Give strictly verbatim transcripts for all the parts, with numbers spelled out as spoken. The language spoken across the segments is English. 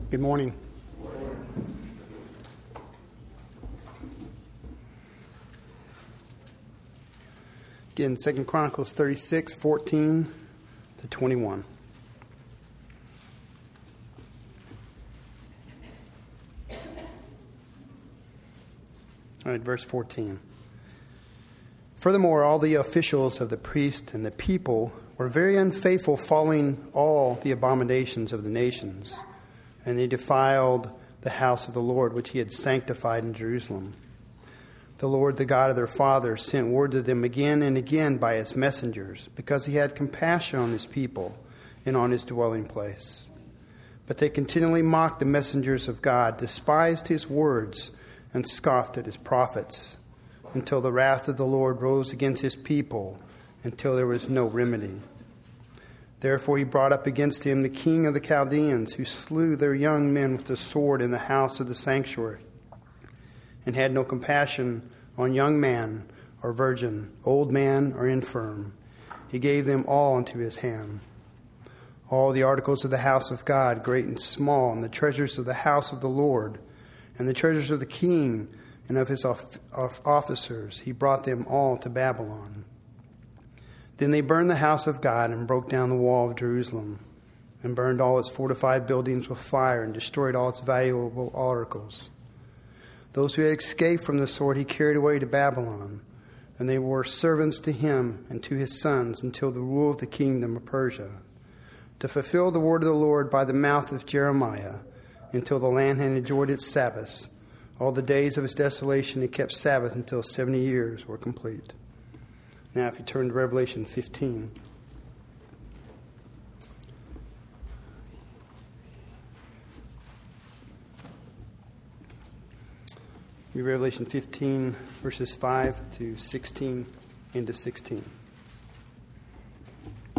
Good morning. Again, Second Chronicles thirty-six, fourteen to twenty-one. All right, verse fourteen. Furthermore, all the officials of the priest and the people were very unfaithful, following all the abominations of the nations, and they defiled the house of the Lord, which he had sanctified in Jerusalem. The Lord, the God of their fathers, sent word to them again and again by his messengers, because he had compassion on his people and on his dwelling place. But they continually mocked the messengers of God, despised his words, and scoffed at his prophets, until the wrath of the Lord rose against his people, until there was no remedy. Therefore he brought up against him the king of the Chaldeans, who slew their young men with the sword in the house of the sanctuary, and had no compassion on young man or virgin, old man or infirm. He gave them all into his hand. All the articles of the house of God, great and small, and the treasures of the house of the Lord, and the treasures of the king and of his officers, he brought them all to Babylon. Then they burned the house of God and broke down the wall of Jerusalem, and burned all its fortified buildings with fire, and destroyed all its valuable articles. Those who had escaped from the sword he carried away to Babylon, and they were servants to him and to his sons until the rule of the kingdom of Persia, to fulfill the word of the Lord by the mouth of Jeremiah, until the land had enjoyed its Sabbaths. All the days of its desolation it kept Sabbath until seventy years were complete. Now if you turn to Revelation fifteen. Revelation fifteen, verses five to sixteen, into sixteen. All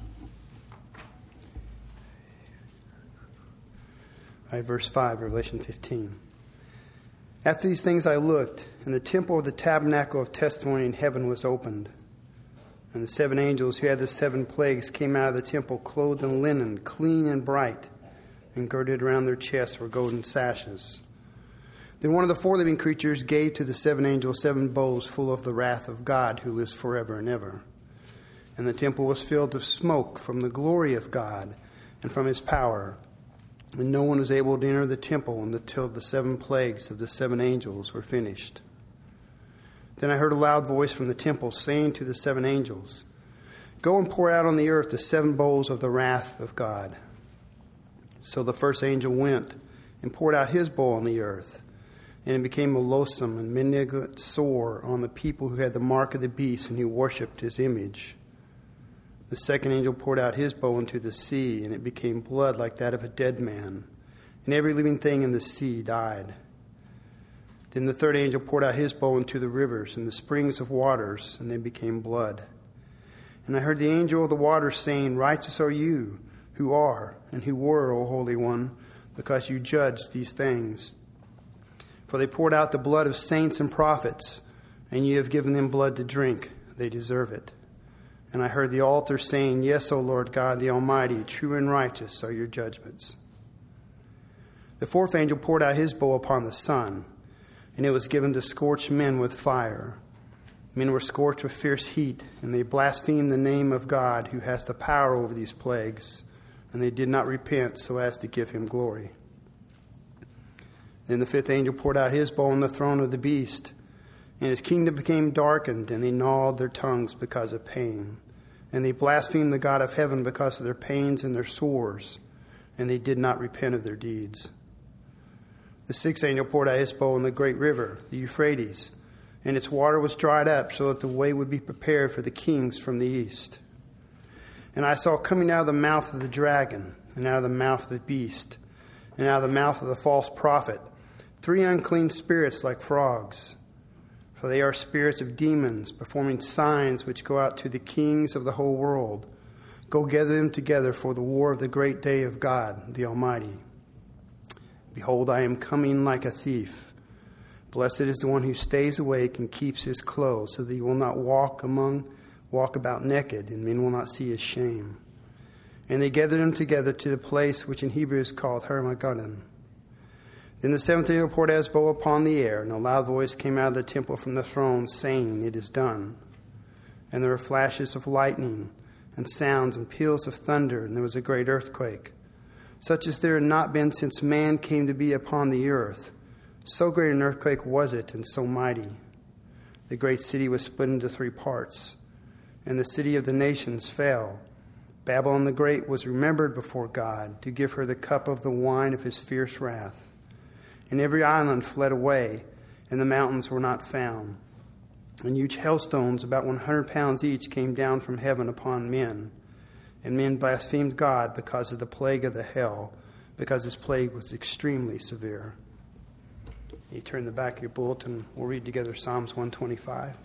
right, verse five, Revelation fifteen. After these things I looked, and the temple of the tabernacle of testimony in heaven was opened. And the seven angels who had the seven plagues came out of the temple, clothed in linen, clean and bright, and girded around their chests were golden sashes. Then one of the four living creatures gave to the seven angels seven bowls full of the wrath of God, who lives forever and ever. And the temple was filled with smoke from the glory of God and from his power. And no one was able to enter the temple until the seven plagues of the seven angels were finished. Then I heard a loud voice from the temple saying to the seven angels, "Go and pour out on the earth the seven bowls of the wrath of God." So the first angel went and poured out his bowl on the earth, and it became a loathsome and malignant sore on the people who had the mark of the beast and who worshipped his image. The second angel poured out his bowl into the sea, and it became blood like that of a dead man, and every living thing in the sea died. Then the third angel poured out his bowl into the rivers and the springs of waters, and they became blood. And I heard the angel of the waters saying, "Righteous are you, who are and who were, O Holy One, because you judged these things. For they poured out the blood of saints and prophets, and you have given them blood to drink. They deserve it." And I heard the altar saying, "Yes, O Lord God, the Almighty, true and righteous are your judgments." The fourth angel poured out his bowl upon the sun, and it was given to scorch men with fire. Men were scorched with fierce heat, and they blasphemed the name of God, who has the power over these plagues, and they did not repent so as to give him glory. Then the fifth angel poured out his bowl on the throne of the beast, and his kingdom became darkened, and they gnawed their tongues because of pain. And they blasphemed the God of heaven because of their pains and their sores, and they did not repent of their deeds. The sixth angel poured out his bowl in the great river, the Euphrates, and its water was dried up so that the way would be prepared for the kings from the east. And I saw coming out of the mouth of the dragon, and out of the mouth of the beast, and out of the mouth of the false prophet, three unclean spirits like frogs. For they are spirits of demons, performing signs which go out to the kings of the whole world. Go gather them together for the war of the great day of God, the Almighty. Behold, I am coming like a thief. Blessed is the one who stays awake and keeps his clothes, so that he will not walk among, walk about naked, and men will not see his shame. And they gathered them together to the place which in Hebrew is called Hermagedon. Then the seventh angel poured out his bowl upon the air, and a loud voice came out of the temple from the throne, saying, "It is done." And there were flashes of lightning, and sounds and peals of thunder, and there was a great earthquake, such as there had not been since man came to be upon the earth. So great an earthquake was it, and so mighty. The great city was split into three parts, and the city of the nations fell. Babylon the Great was remembered before God to give her the cup of the wine of his fierce wrath. And every island fled away, and the mountains were not found. And huge hailstones, about one hundred pounds each, came down from heaven upon men. And men blasphemed God because of the plague of the hail, because his plague was extremely severe. You turn the back of your bulletin, we'll read together Psalms one twenty-five.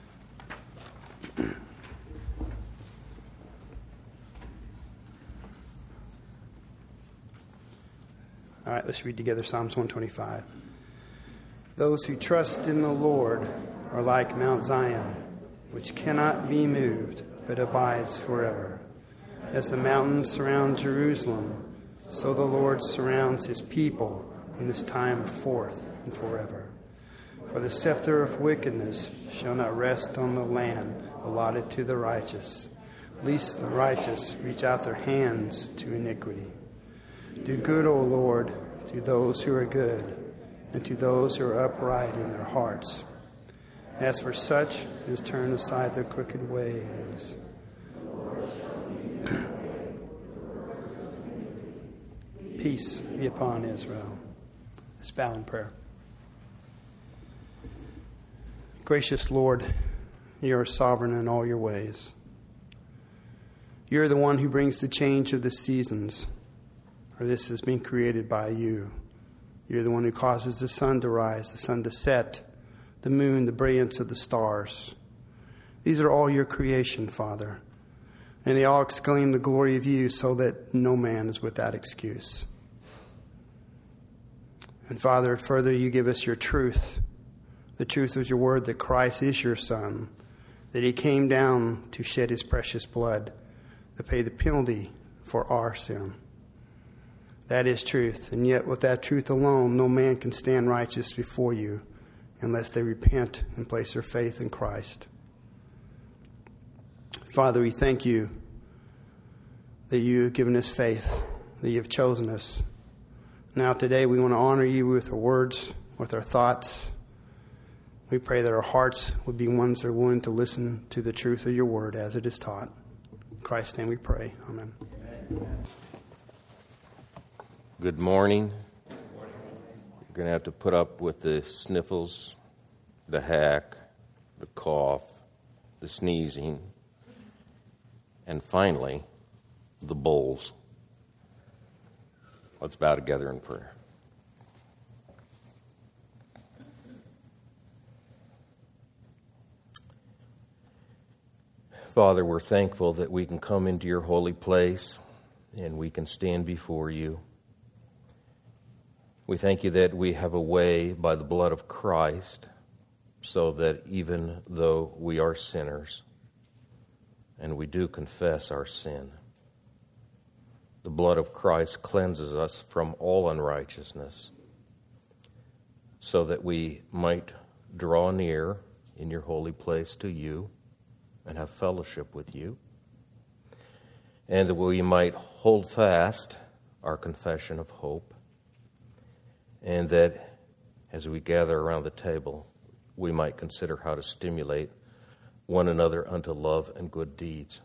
All right, let's read together Psalms one twenty-five. Those who trust in the Lord are like Mount Zion, which cannot be moved, but abides forever. As the mountains surround Jerusalem, so the Lord surrounds his people in this time forth and forever. For the scepter of wickedness shall not rest on the land allotted to the righteous, lest the righteous reach out their hands to iniquity. Do good, O Lord, to those who are good, and to those who are upright in their hearts. As for such as turn aside their crooked ways. Peace be upon Israel. Let's bow in prayer. Gracious Lord, you are sovereign in all your ways. You are the one who brings the change of the seasons. For this has been created by you. You're the one who causes the sun to rise, the sun to set, the moon, the brilliance of the stars. These are all your creation, Father. And they all exclaim the glory of you so that no man is without excuse. And Father, further you give us your truth. The truth of your word that Christ is your Son, that he came down to shed his precious blood to pay the penalty for our sin. That is truth, and yet with that truth alone, no man can stand righteous before you unless they repent and place their faith in Christ. Father, we thank you that you have given us faith, that you have chosen us. Now today we want to honor you with our words, with our thoughts. We pray that our hearts would be ones that are willing to listen to the truth of your word as it is taught. In Christ's name we pray. Amen. Amen. Good morning. You're going to have to put up with the sniffles, the hack, the cough, the sneezing, and finally, the bowls. Let's bow together in prayer. Father, we're thankful that we can come into your holy place and we can stand before you. We thank you that we have a way by the blood of Christ so that even though we are sinners and we do confess our sin, the blood of Christ cleanses us from all unrighteousness so that we might draw near in your holy place to you and have fellowship with you, and that we might hold fast our confession of hope, and that as we gather around the table, we might consider how to stimulate one another unto love and good deeds.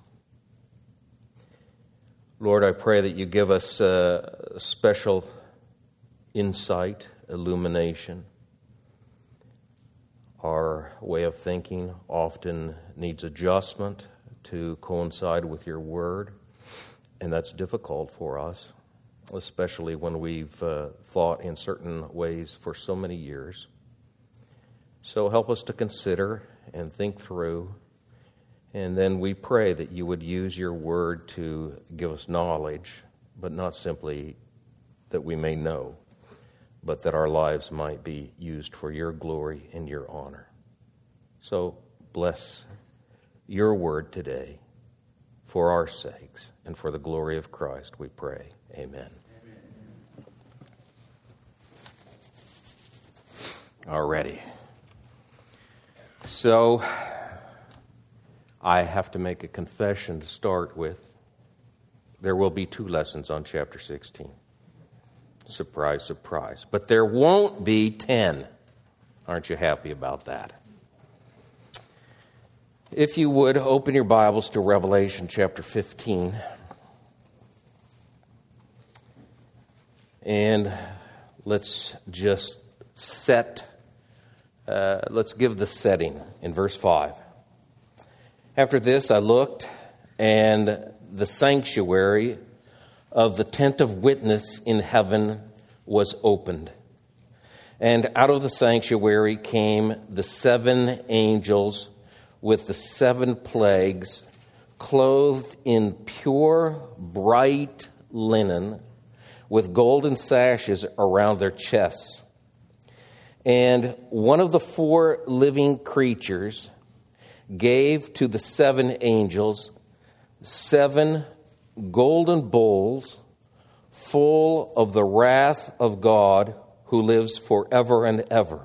Lord, I pray that you give us uh, special insight, illumination. Our way of thinking often needs adjustment to coincide with your word, and that's difficult for us, especially when we've uh, thought in certain ways for so many years. So help us to consider and think through, and then we pray that you would use your word to give us knowledge, but not simply that we may know, but that our lives might be used for your glory and your honor. So bless your word today. For our sakes and for the glory of Christ, we pray. Amen. Alrighty. So, I have to make a confession to start with. There will be two lessons on chapter sixteen. Surprise, surprise. But there won't be ten. Aren't you happy about that? If you would, open your Bibles to Revelation chapter fifteen. And let's just set, uh, let's give the setting in verse five. After this I looked, and the sanctuary of the tent of witness in heaven was opened. And out of the sanctuary came the seven angels with the seven plagues, clothed in pure, bright linen, with golden sashes around their chests. And one of the four living creatures gave to the seven angels seven golden bowls full of the wrath of God who lives forever and ever.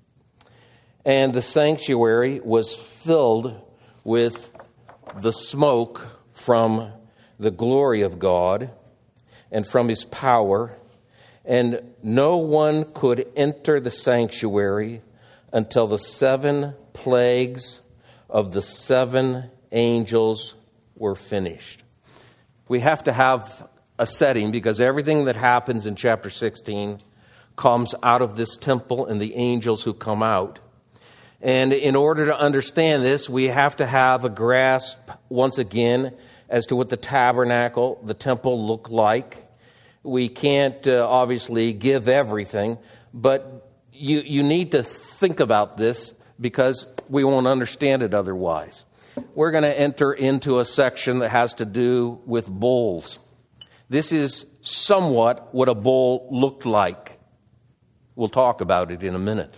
And the sanctuary was filled with the smoke from the glory of God and from his power, and no one could enter the sanctuary until the seven plagues of the seven angels were finished. We have to have a setting because everything that happens in chapter sixteen comes out of this temple and the angels who come out. And in order to understand this, we have to have a grasp once again as to what the tabernacle, the temple looked like. We can't uh, obviously give everything, but you, you need to think about this because we won't understand it otherwise. We're going to enter into a section that has to do with bowls. This is somewhat what a bowl looked like. We'll talk about it in a minute.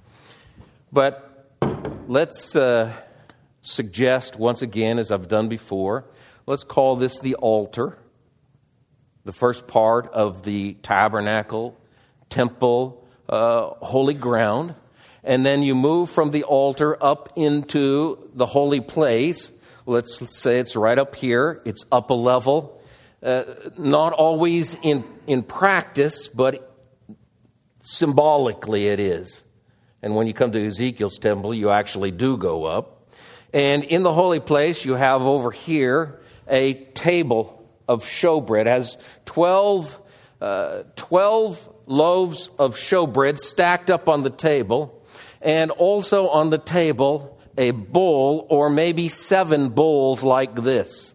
But let's uh, suggest once again, as I've done before, let's call this the altar. The first part of the tabernacle, temple, uh, holy ground. And then you move from the altar up into the holy place. Let's, let's say it's right up here. It's up a level. Uh, not always in, in practice, but symbolically it is. And when you come to Ezekiel's temple, you actually do go up. And in the holy place, you have over here a table of showbread. It has twelve, uh, twelve loaves of showbread stacked up on the table. And also on the table, a bowl, or maybe seven bowls like this.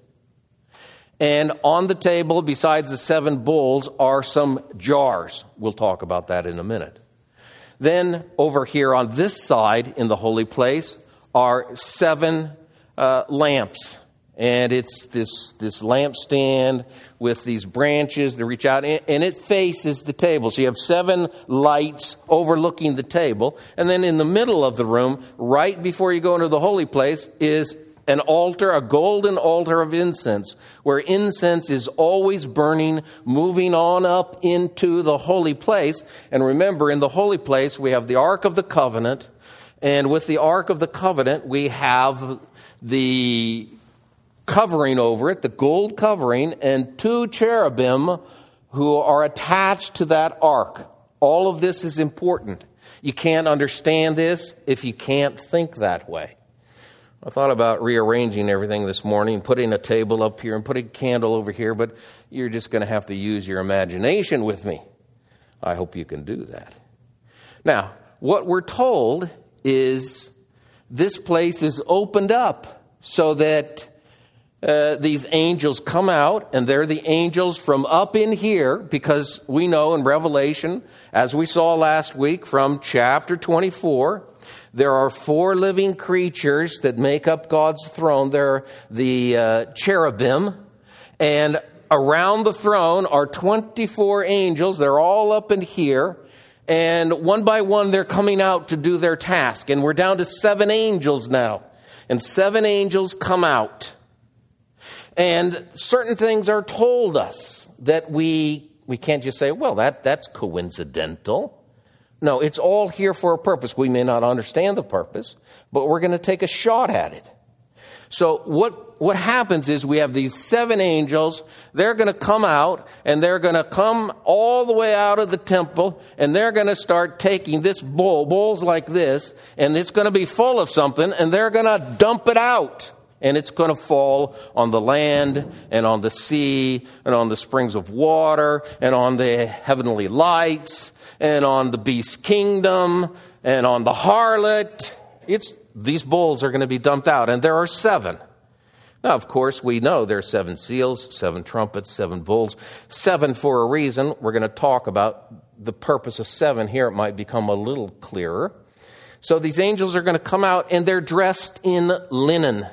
And on the table, besides the seven bowls, are some jars. We'll talk about that in a minute. Then over here on this side in the holy place are seven uh, lamps. And it's this, this lampstand with these branches that reach out, and it faces the table. So you have seven lights overlooking the table. And then in the middle of the room, right before you go into the holy place, is an altar, a golden altar of incense, where incense is always burning, moving on up into the holy place. And remember, in the holy place, we have the Ark of the Covenant. And with the Ark of the Covenant, we have the covering over it, the gold covering, and two cherubim who are attached to that ark. All of this is important. You can't understand this if you can't think that way. I thought about rearranging everything this morning, putting a table up here and putting a candle over here, but you're just going to have to use your imagination with me. I hope you can do that. Now, what we're told is this place is opened up so that Uh, these angels come out, and they're the angels from up in here, because we know in Revelation, as we saw last week from chapter twenty-four, there are four living creatures that make up God's throne. They're the uh, cherubim, and around the throne are twenty-four angels. They're all up in here, and one by one they're coming out to do their task, and we're down to seven angels now, and seven angels come out. And certain things are told us that we we can't just say, well, that that's coincidental. No, it's all here for a purpose. We may not understand the purpose, but we're going to take a shot at it. So what what happens is we have these seven angels. They're going to come out, and they're going to come all the way out of the temple, and they're going to start taking this bowl, bowls like this, and it's going to be full of something, and they're going to dump it out. And it's going to fall on the land and on the sea and on the springs of water and on the heavenly lights and on the beast's kingdom and on the harlot. It's these bowls are going to be dumped out, and there are seven. Now, of course, we know there are seven seals, seven trumpets, seven bowls, seven for a reason. We're going to talk about the purpose of seven here. It might become a little clearer. So these angels are going to come out, and they're dressed in linen.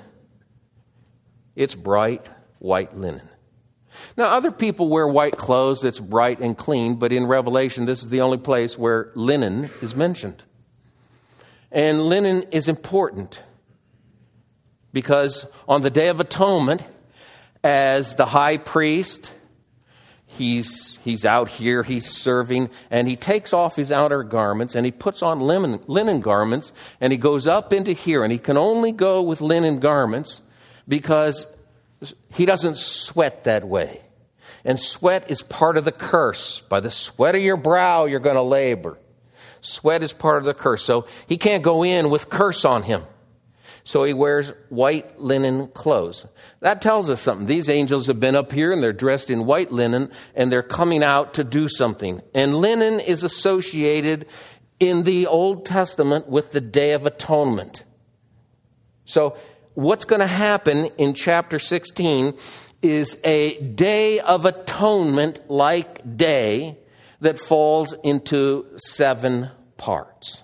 It's bright white linen. Now, other people wear white clothes that's bright and clean, but in Revelation, this is the only place where linen is mentioned. And linen is important because on the Day of Atonement, as the high priest, he's he's out here, he's serving, and he takes off his outer garments and he puts on linen, linen garments, and he goes up into here, and he can only go with linen garments because he doesn't sweat that way. And sweat is part of the curse. By the sweat of your brow, you're going to labor. Sweat is part of the curse. So he can't go in with curse on him. So he wears white linen clothes. That tells us something. These angels have been up here and they're dressed in white linen and they're coming out to do something. And linen is associated in the Old Testament with the Day of Atonement. So what's going to happen in chapter sixteen is a Day of Atonement-like day that falls into seven parts.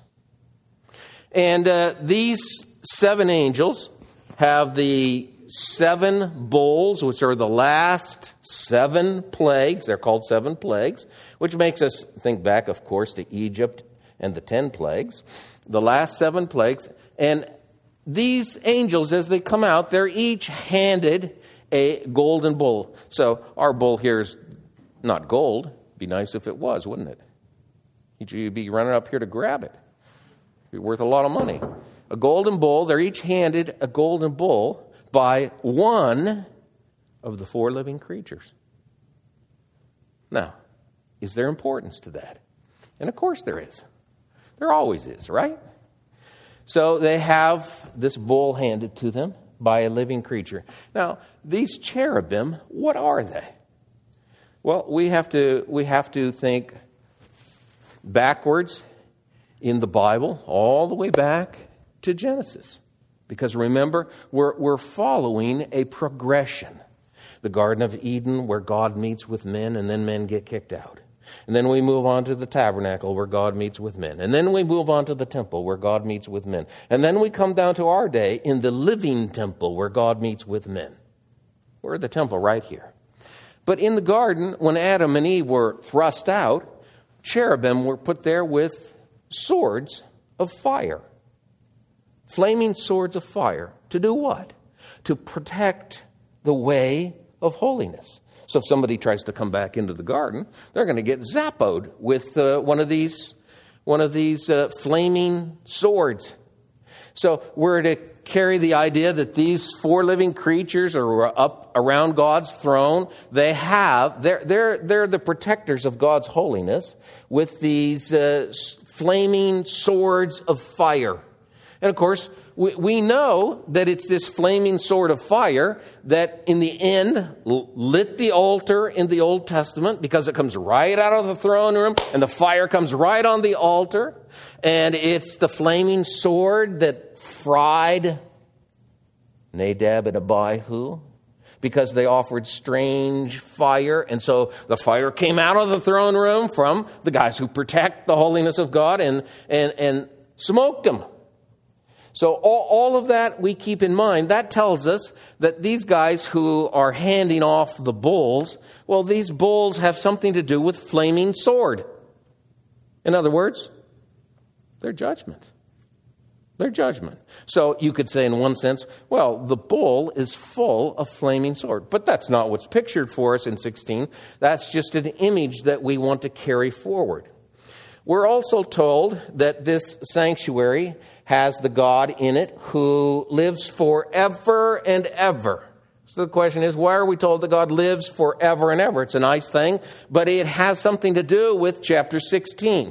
And uh, these seven angels have the seven bowls, which are the last seven plagues. They're called seven plagues, which makes us think back, of course, to Egypt and the ten plagues. The last seven plagues. And these angels, as they come out, they're each handed a golden bowl. So our bowl here is not gold. It'd be nice if it was, wouldn't it? You'd be running up here to grab it. It'd be worth a lot of money. A golden bowl. They're each handed a golden bowl by one of the four living creatures. Now, is there importance to that? And of course there is. There always is, right? So they have this bowl handed to them by a living creature. Now, these cherubim, what are they? Well, we have to we have to think backwards in the Bible, all the way back to Genesis. Because remember, we're we're following a progression. The Garden of Eden, where God meets with men, and then men get kicked out. And then we move on to the tabernacle where God meets with men. And then we move on to the temple where God meets with men. And then we come down to our day in the living temple where God meets with men. We're at the temple right here. But in the garden, when Adam and Eve were thrust out, cherubim were put there with swords of fire. Flaming swords of fire. To do what? To protect the way of holiness. So if somebody tries to come back into the garden, they're going to get zappoed with uh, one of these, one of these uh, flaming swords. So we're to carry the idea that these four living creatures are up around God's throne. They have they're they're they're the protectors of God's holiness with these uh, flaming swords of fire. And of course, we, we know that it's this flaming sword of fire that in the end lit the altar in the Old Testament, because it comes right out of the throne room and the fire comes right on the altar. And it's the flaming sword that fried Nadab and Abihu because they offered strange fire. And so the fire came out of the throne room from the guys who protect the holiness of God and, and, and smoked them. So all, all of that we keep in mind. That tells us that these guys who are handing off the bowls, well, these bowls have something to do with flaming sword. In other words, their judgment. Their judgment. So you could say in one sense, well, the bull is full of flaming sword. But that's not what's pictured for us in sixteen. That's just an image that we want to carry forward. We're also told that this sanctuary has the God in it who lives forever and ever. So the question is, why are we told that God lives forever and ever? It's a nice thing, but it has something to do with chapter sixteen.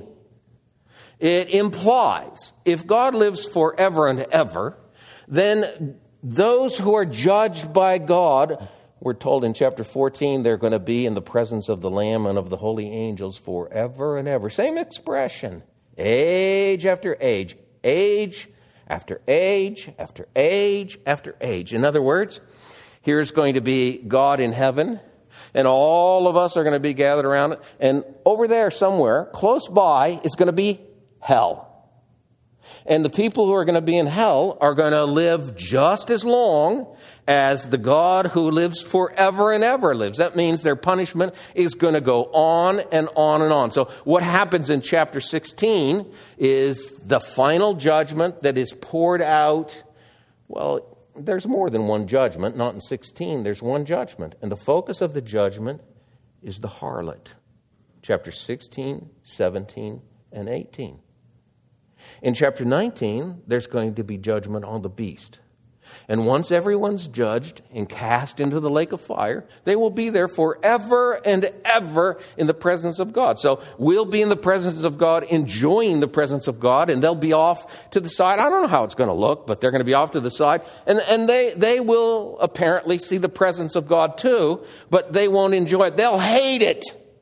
It implies if God lives forever and ever, then those who are judged by God, we're told in chapter fourteen, they're going to be in the presence of the Lamb and of the holy angels forever and ever. Same expression, age after age, age after age after age after age. In other words, here's going to be God in heaven, and all of us are going to be gathered around it. And over there somewhere, close by, is going to be hell. And the people who are going to be in hell are going to live just as long as the God who lives forever and ever lives. That means their punishment is going to go on and on and on. So what happens in chapter sixteen is the final judgment that is poured out. Well, there's more than one judgment. Not in sixteen. There's one judgment. And the focus of the judgment is the harlot. Chapter sixteen, seventeen, and eighteen. In chapter nineteen, there's going to be judgment on the beast. And once everyone's judged and cast into the lake of fire, they will be there forever and ever in the presence of God. So we'll be in the presence of God, enjoying the presence of God, and they'll be off to the side. I don't know how it's going to look, but they're going to be off to the side. And, and they, they will apparently see the presence of God too, but they won't enjoy it. They'll hate it.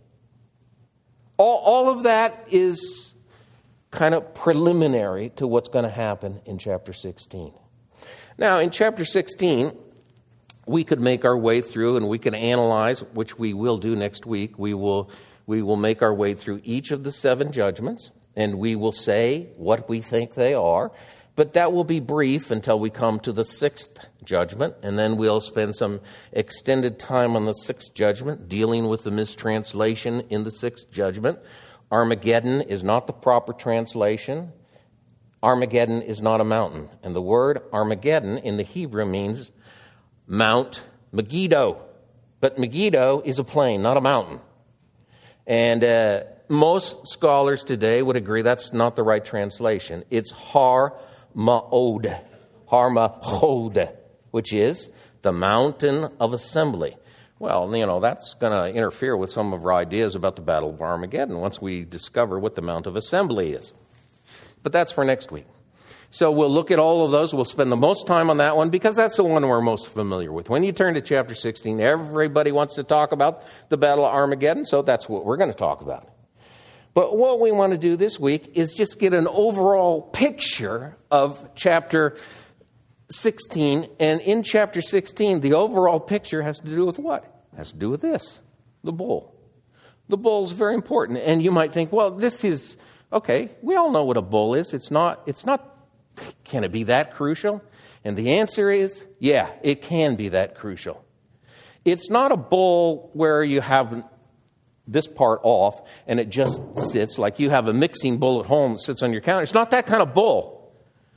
All, all of that is kind of preliminary to what's going to happen in chapter sixteen. Now, in chapter sixteen, we could make our way through and we can analyze, which we will do next week. We will, we will make our way through each of the seven judgments, and we will say what we think they are. But that will be brief until we come to the sixth judgment, and then we'll spend some extended time on the sixth judgment, dealing with the mistranslation in the sixth judgment. Armageddon is not the proper translation. Armageddon is not a mountain. And the word Armageddon in the Hebrew means Mount Megiddo. But Megiddo is a plain, not a mountain. And uh, most scholars today would agree that's not the right translation. It's Har Ma'od, Har Ma'od, which is the mountain of assembly. Well, you know, that's going to interfere with some of our ideas about the Battle of Armageddon once we discover what the Mount of Assembly is. But that's for next week. So we'll look at all of those. We'll spend the most time on that one because that's the one we're most familiar with. When you turn to chapter sixteen, everybody wants to talk about the Battle of Armageddon, so that's what we're going to talk about. But what we want to do this week is just get an overall picture of chapter sixteen. And in chapter sixteen, the overall picture has to do with what? It has to do with this, the bull. The bull is very important. And you might think, well, this is... Okay, we all know what a bull is. It's not, it's not, can it be that crucial? And the answer is, yeah, it can be that crucial. It's not a bull where you have this part off and it just sits like you have a mixing bowl at home that sits on your counter. It's not that kind of bull.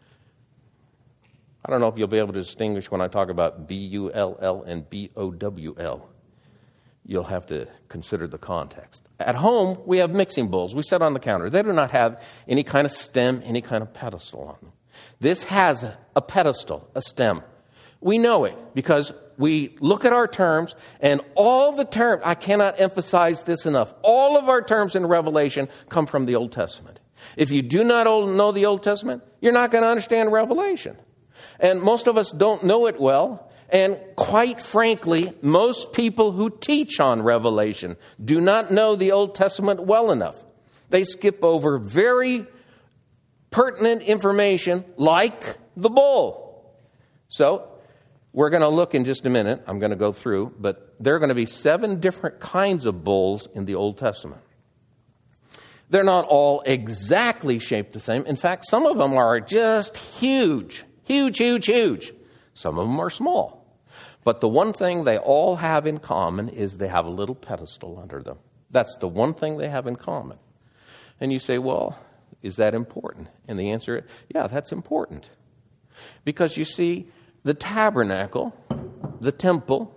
I don't know if you'll be able to distinguish when I talk about B U L L and B O W L. You'll have to consider the context. At home, we have mixing bowls. We set on the counter. They do not have any kind of stem, any kind of pedestal on them. This has a pedestal, a stem. We know it because we look at our terms, and all the terms, I cannot emphasize this enough, all of our terms in Revelation come from the Old Testament. If you do not know the Old Testament, you're not going to understand Revelation. And most of us don't know it well. And quite frankly, most people who teach on Revelation do not know the Old Testament well enough. They skip over very pertinent information like the bull. So we're going to look in just a minute. I'm going to go through, but there are going to be seven different kinds of bulls in the Old Testament. They're not all exactly shaped the same. In fact, some of them are just huge, huge, huge, huge. Some of them are small. But the one thing they all have in common is they have a little pedestal under them. That's the one thing they have in common. And you say, well, is that important? And the answer is, yeah, that's important. Because you see, the tabernacle, the temple,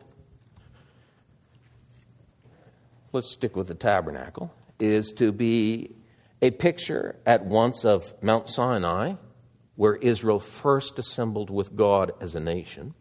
let's stick with the tabernacle, is to be a picture at once of Mount Sinai, where Israel first assembled with God as a nation.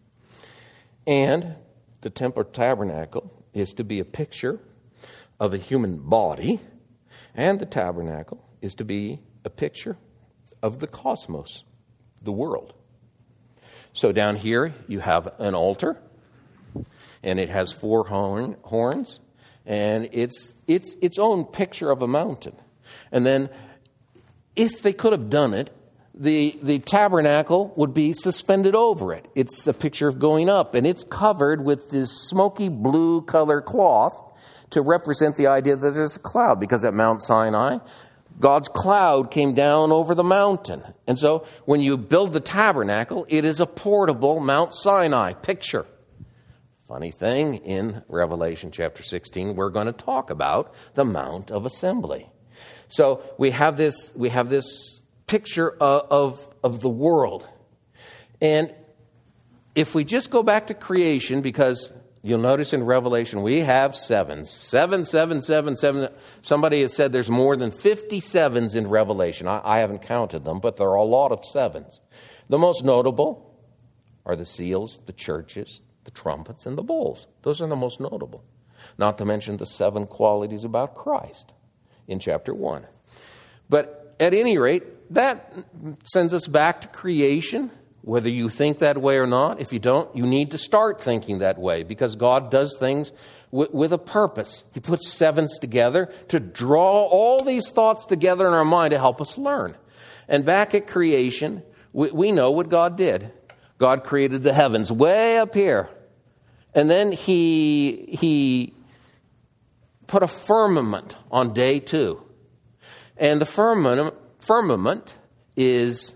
And the temple or tabernacle is to be a picture of a human body. And the tabernacle is to be a picture of the cosmos, the world. So down here you have an altar, and it has four horn, horns, and it's it's its own picture of a mountain. And then, if they could have done it, the, the tabernacle would be suspended over it. It's a picture of going up, and it's covered with this smoky blue color cloth to represent the idea that there's a cloud, because at Mount Sinai, God's cloud came down over the mountain. And so when you build the tabernacle, it is a portable Mount Sinai picture. Funny thing, in Revelation chapter sixteen, we're going to talk about the Mount of Assembly. So we have this we have this picture of, of, of the world. And if we just go back to creation, because you'll notice in Revelation we have sevens. Seven, seven, seven, seven. Somebody has said there's more than fifty sevens in Revelation. I, I haven't counted them, but there are a lot of sevens. The most notable are the seals, the churches, the trumpets, and the bowls. Those are the most notable. Not to mention the seven qualities about Christ in chapter one. But at any rate, that sends us back to creation, whether you think that way or not. If you don't, you need to start thinking that way, because God does things with, with a purpose. He puts sevens together to draw all these thoughts together in our mind to help us learn. And back at creation, we, we know what God did. God created the heavens way up here. And then he, he put a firmament on day two. And the firmament, firmament is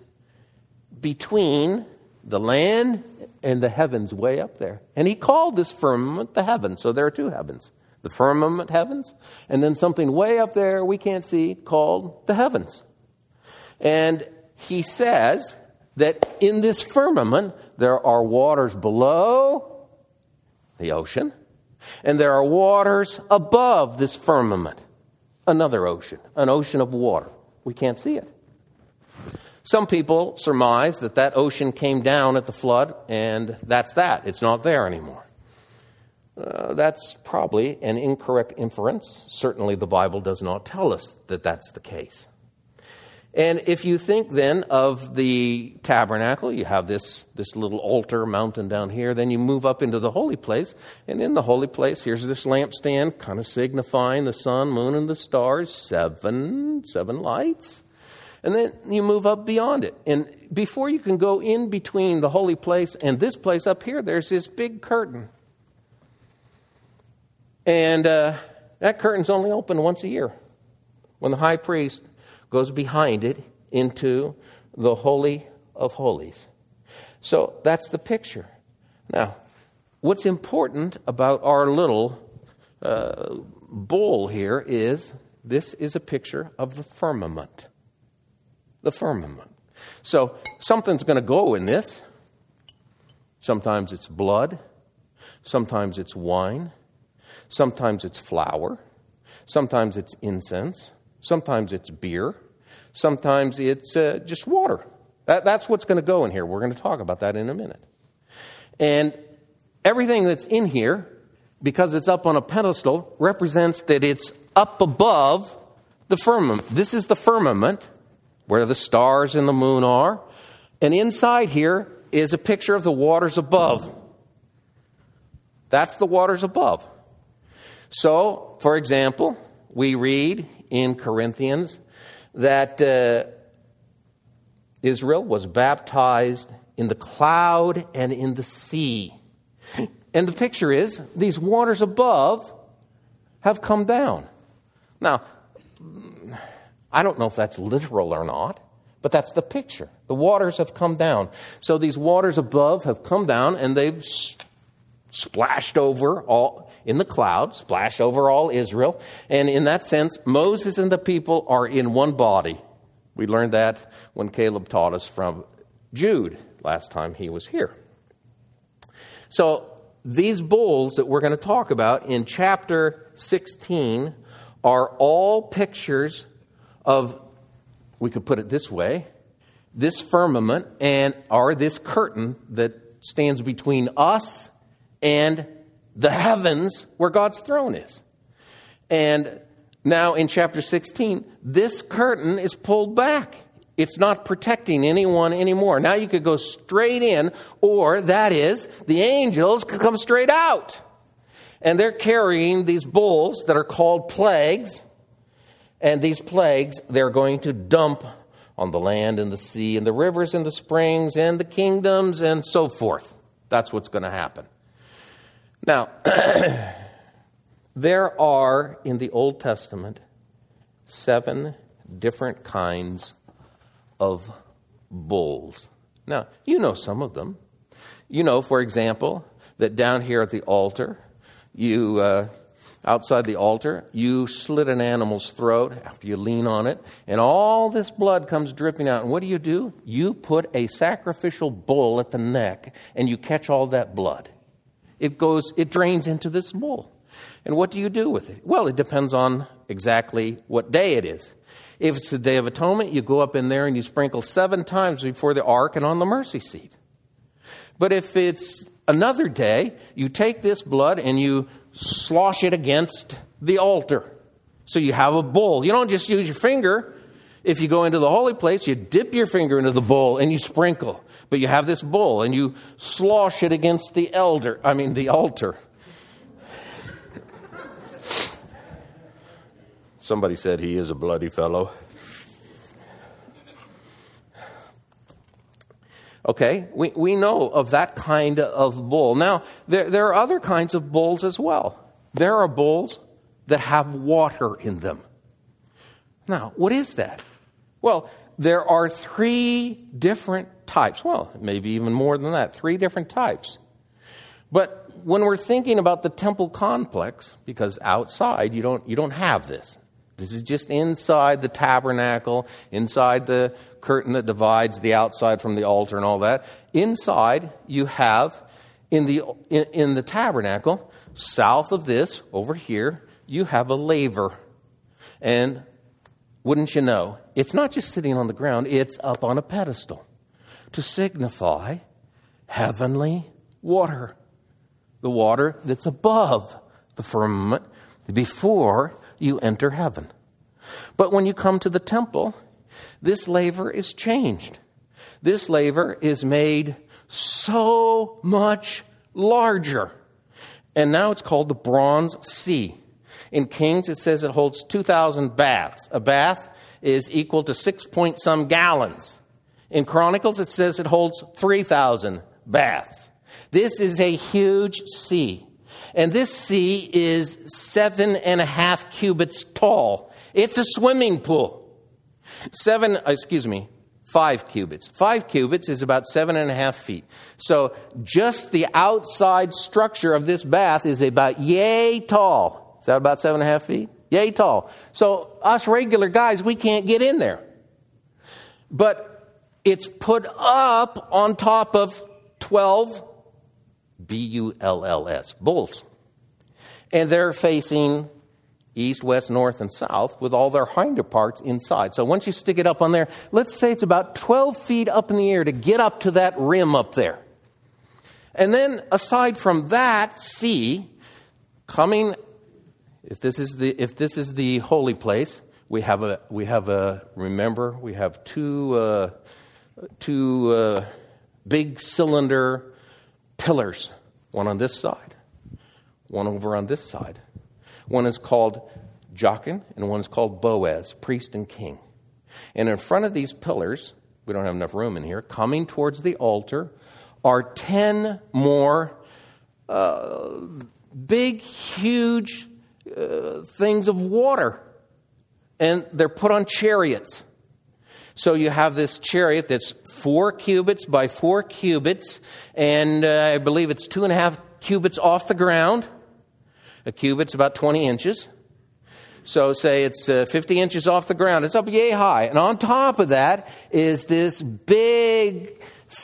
between the land and the heavens way up there. And he called this firmament the heavens. So there are two heavens. The firmament heavens, and then something way up there we can't see called the heavens. And he says that in this firmament there are waters below the ocean, and there are waters above this firmament. Another ocean, an ocean of water. We can't see it. Some people surmise that that ocean came down at the flood, and that's that. It's not there anymore. Uh, that's probably an incorrect inference. Certainly the Bible does not tell us that that's the case. And if you think then of the tabernacle, you have this, this little altar mountain down here, then you move up into the holy place, and in the holy place, here's this lampstand, kind of signifying the sun, moon, and the stars, seven, seven lights. And then you move up beyond it. And before you can go in between the holy place and this place up here, there's this big curtain. And uh, that curtain's only open once a year, when the high priest goes behind it into the Holy of Holies. So that's the picture. Now, what's important about our little uh, bowl here is this is a picture of the firmament. The firmament. So something's going to go in this. Sometimes it's blood. Sometimes it's wine. Sometimes it's flour. Sometimes it's incense. Sometimes it's beer. Sometimes it's uh, just water. That, that's what's going to go in here. We're going to talk about that in a minute. And everything that's in here, because it's up on a pedestal, represents that it's up above the firmament. This is the firmament, where the stars and the moon are. And inside here is a picture of the waters above. That's the waters above. So, for example, we read in Corinthians that uh, Israel was baptized in the cloud and in the sea. And the picture is these waters above have come down. Now, I don't know if that's literal or not, but that's the picture. The waters have come down. So these waters above have come down, and they've s- splashed over all in the cloud, splashed over all Israel. And in that sense, Moses and the people are in one body. We learned that when Caleb taught us from Jude last time he was here. So these bulls that we're going to talk about in chapter sixteen are all pictures of, we could put it this way, this firmament and or this curtain that stands between us and the heavens where God's throne is. And now in chapter sixteen, this curtain is pulled back. It's not protecting anyone anymore. Now you could go straight in, or that is, the angels could come straight out. And they're carrying these bulls that are called plagues. And these plagues, they're going to dump on the land and the sea and the rivers and the springs and the kingdoms and so forth. That's what's going to happen. Now, there are, in the Old Testament, seven different kinds of bulls. Now, you know some of them. You know, for example, that down here at the altar, you, uh, outside the altar, you slit an animal's throat after you lean on it, and all this blood comes dripping out. And what do you do? You put a sacrificial bull at the neck, and you catch all that blood. It goes, it drains into this bull. And what do you do with it? Well, it depends on exactly what day it is. If it's the Day of Atonement, you go up in there and you sprinkle seven times before the ark and on the mercy seat. But if it's another day, you take this blood and you slosh it against the altar. So you have a bowl. You don't just use your finger. If you go into the holy place, you dip your finger into the bowl and you sprinkle. But you have this bowl and you slosh it against the elder, I mean the altar. Somebody said he is a bloody fellow. Okay, we, we know of that kind of bull. Now, there, there are other kinds of bulls as well. There are bulls that have water in them. Now, what is that? Well, there are three different types. Well, maybe even more than that, three different types. But when we're thinking about the temple complex, because outside you don't you don't have this. This is just inside the tabernacle, inside the curtain that divides the outside from the altar and all that. Inside, you have, in the in, in the tabernacle, south of this, over here, you have a laver. And wouldn't you know, it's not just sitting on the ground, it's up on a pedestal to signify heavenly water. The water that's above the firmament before you enter heaven. But when you come to the temple, this laver is changed. This laver is made so much larger. And now it's called the Bronze Sea. In Kings, it says it holds two thousand baths. A bath is equal to six point some gallons. In Chronicles, it says it holds three thousand baths. This is a huge sea. And this sea is seven and a half cubits tall. It's a swimming pool. Seven, excuse me, five cubits. Five cubits is about seven and a half feet. So just the outside structure of this bath is about yay tall. Is that about seven and a half feet? Yay tall. So us regular guys, we can't get in there. But it's put up on top of twelve B U L L S, bulls. And they're facing east, west, north, and south with all their hinder parts inside. So once you stick it up on there, let's say it's about twelve feet up in the air to get up to that rim up there. And then aside from that sea, coming, if this is the if this is the holy place, we have a we have a remember we have two uh, two uh, big cylinder pillars, one on this side, one over on this side. One is called Jachin and one is called Boaz, priest and king. And in front of these pillars, we don't have enough room in here, coming towards the altar are ten more uh, big, huge uh, things of water. And they're put on chariots. So you have this chariot that's four cubits by four cubits, and uh, I believe it's two and a half cubits off the ground. A cubit's about twenty inches. So say it's uh, fifty inches off the ground. It's up yay high. And on top of that is this big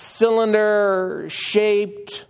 cylinder-shaped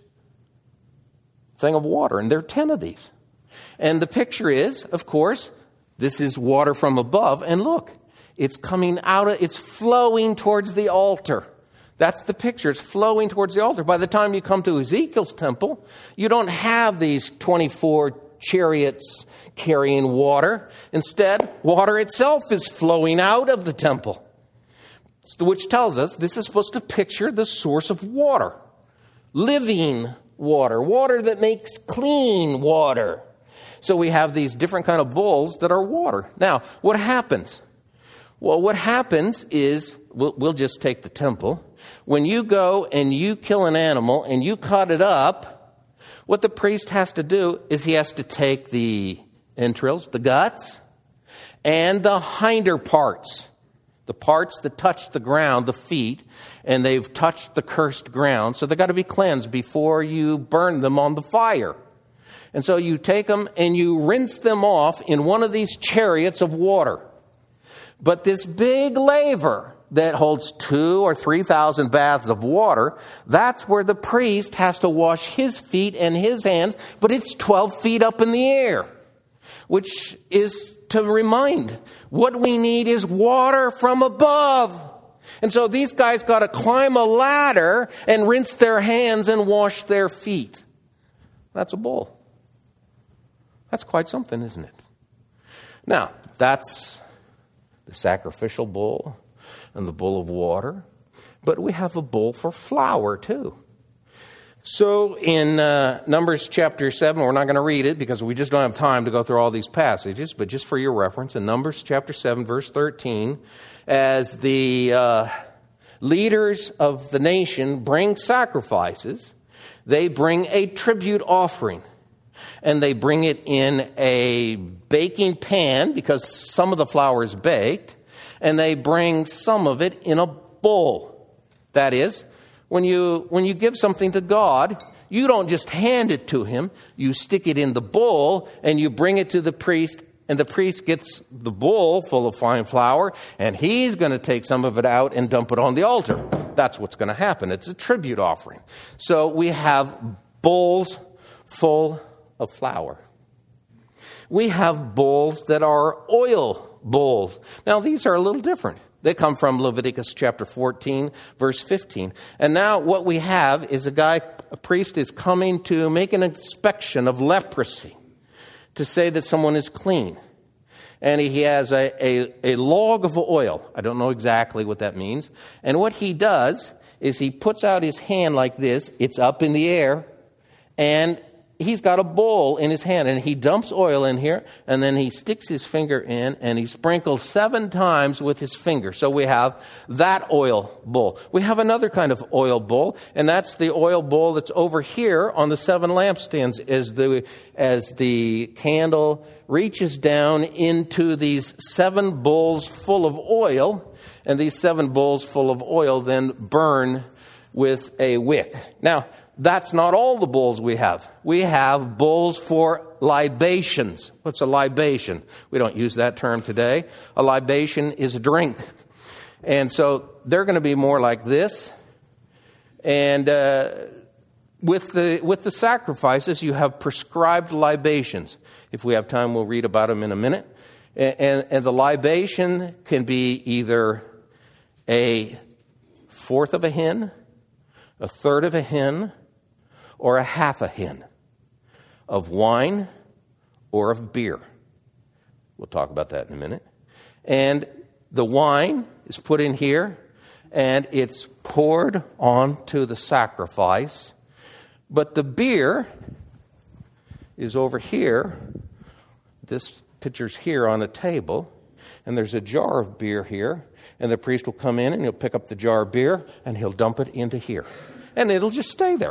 thing of water. And there are ten of these. And the picture is, of course, this is water from above. And look, it's coming out of, it's flowing towards the altar. That's the picture. It's flowing towards the altar. By the time you come to Ezekiel's temple, you don't have these twenty-four chariots carrying water. Instead, water itself is flowing out of the temple, which tells us this is supposed to picture the source of water. Living water. Water that makes clean water. So we have these different kind of bowls that are water. Now, what happens? Well, what happens is, we'll, we'll just take the temple. When you go and you kill an animal and you cut it up, what the priest has to do is he has to take the entrails, the guts, and the hinder parts, the parts that touch the ground, the feet, and they've touched the cursed ground. So they've got to be cleansed before you burn them on the fire. And so you take them and you rinse them off in one of these chariots of water. But this big laver that holds two or three thousand baths of water, that's where the priest has to wash his feet and his hands, but it's twelve feet up in the air, which is to remind what we need is water from above. And so these guys got to climb a ladder and rinse their hands and wash their feet. That's a bowl. That's quite something, isn't it? Now, that's the sacrificial bowl and the bowl of water. But we have a bowl for flour, too. So in uh, Numbers chapter seven, we're not going to read it because we just don't have time to go through all these passages, but just for your reference, in Numbers chapter seven, verse thirteen, as the uh, leaders of the nation bring sacrifices, they bring a tribute offering. And they bring it in a baking pan because some of the flour is baked. And they bring some of it in a bowl. That is, when you when you give something to God, you don't just hand it to him. You stick it in the bowl and you bring it to the priest. And the priest gets the bowl full of fine flour. And he's going to take some of it out and dump it on the altar. That's what's going to happen. It's a tribute offering. So we have bowls full of flour. We have bowls that are oil bowls. Now, these are a little different. They come from Leviticus chapter fourteen, verse fifteen. And now what we have is a guy, a priest is coming to make an inspection of leprosy to say that someone is clean. And he has a, a, a log of oil. I don't know exactly what that means. And what he does is he puts out his hand like this. It's up in the air. And he's got a bowl in his hand, and he dumps oil in here, and then he sticks his finger in, and he sprinkles seven times with his finger. So we have that oil bowl. We have another kind of oil bowl, and that's the oil bowl that's over here on the seven lampstands as the, as the candle reaches down into these seven bowls full of oil, and these seven bowls full of oil then burn with a wick. Now, that's not all the bowls we have. We have bowls for libations. What's a libation? We don't use that term today. A libation is a drink. And so they're going to be more like this. And uh, with the with the sacrifices, you have prescribed libations. If we have time, we'll read about them in a minute. And, and, and the libation can be either a fourth of a hin, a third of a hin, or a half a hin of wine or of beer. We'll talk about that in a minute. And the wine is put in here, and it's poured onto the sacrifice. But the beer is over here. This pitcher's here on a table, and there's a jar of beer here. And the priest will come in, and he'll pick up the jar of beer, and he'll dump it into here. And it'll just stay there.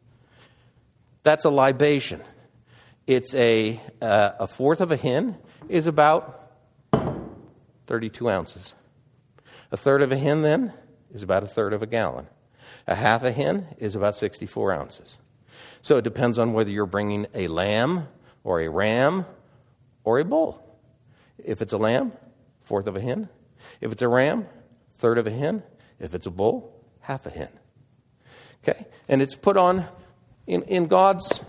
That's a libation. It's a uh, a fourth of a hin is about thirty-two ounces. A third of a hin then is about a third of a gallon. A half a hin is about sixty-four ounces. So it depends on whether you're bringing a lamb or a ram or a bull. If it's a lamb, fourth of a hin. If it's a ram, third of a hin. If it's a bull, half a hin. Okay? And it's put on in, in God's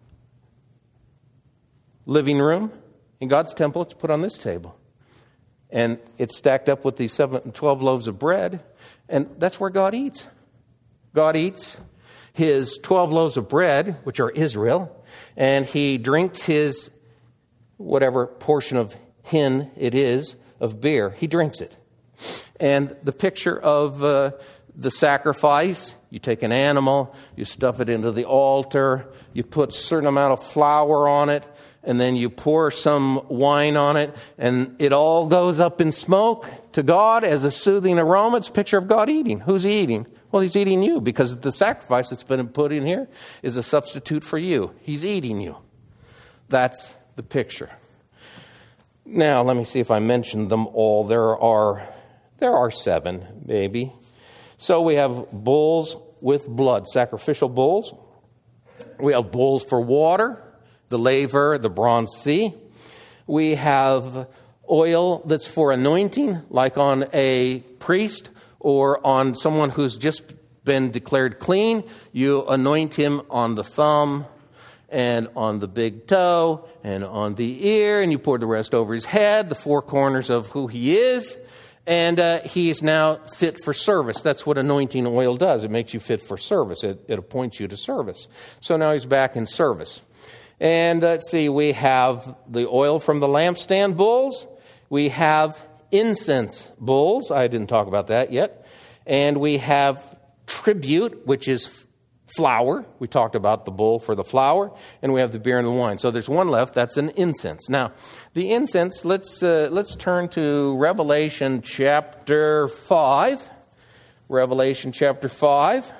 living room, in God's temple, it's put on this table. And it's stacked up with these seven, twelve loaves of bread. And that's where God eats. God eats his twelve loaves of bread, which are Israel, and he drinks his whatever portion of hin it is of beer. He drinks it. And the picture of uh, the sacrifice, you take an animal, you stuff it into the altar, you put a certain amount of flour on it, and then you pour some wine on it, and it all goes up in smoke to God as a soothing aroma. It's a picture of God eating. Who's he eating? Well, he's eating you, because the sacrifice that's been put in here is a substitute for you. He's eating you. That's the picture. Now, let me see if I mentioned them all. There are, there are seven, maybe. So we have bulls with blood, sacrificial bulls. We have bulls for water, the laver, the bronze sea. We have oil that's for anointing, like on a priest or on someone who's just been declared clean. You anoint him on the thumb and on the big toe and on the ear, and you pour the rest over his head, the four corners of who he is. And uh, he is now fit for service. That's what anointing oil does. It makes you fit for service. It, it appoints you to service. So now he's back in service. And uh, let's see, we have the oil from the lampstand bulls. We have incense bulls. I didn't talk about that yet. And we have tribute, which is flour. We talked about the bull for the flour. And we have the beer and the wine. So there's one left. That's an incense. Now, the incense, let's uh, let's turn to Revelation chapter five. Revelation chapter five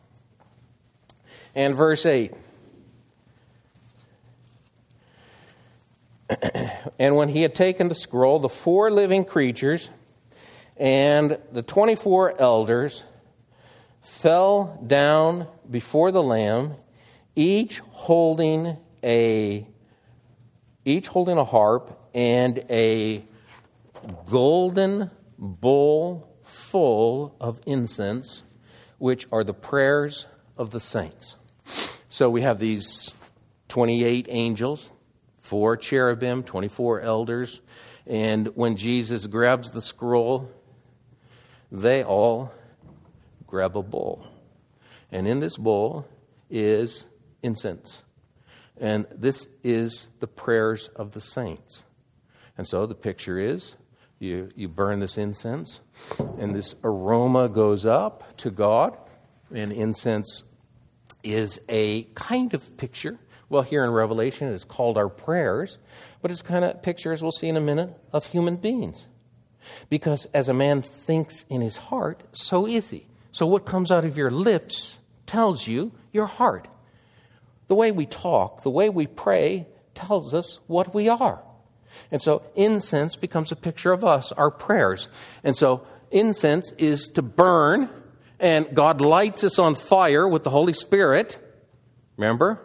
and verse eight. And when he had taken the scroll, the four living creatures and the twenty-four elders fell down before the Lamb, each holding a each holding a harp and a golden bowl full of incense, which are the prayers of the saints. So we have these twenty-eight angels, four cherubim, twenty-four elders, and when Jesus grabs the scroll, they all grab a bowl. And in this bowl is incense. And this is the prayers of the saints. And so the picture is you, you burn this incense, and this aroma goes up to God. And incense is a kind of picture. Well, here in Revelation, it's called our prayers, but it's kind of picture, as we'll see in a minute, of human beings. Because as a man thinks in his heart, so is he. So what comes out of your lips tells you your heart. The way we talk, the way we pray, tells us what we are. And so incense becomes a picture of us, our prayers. And so incense is to burn, and God lights us on fire with the Holy Spirit. Remember?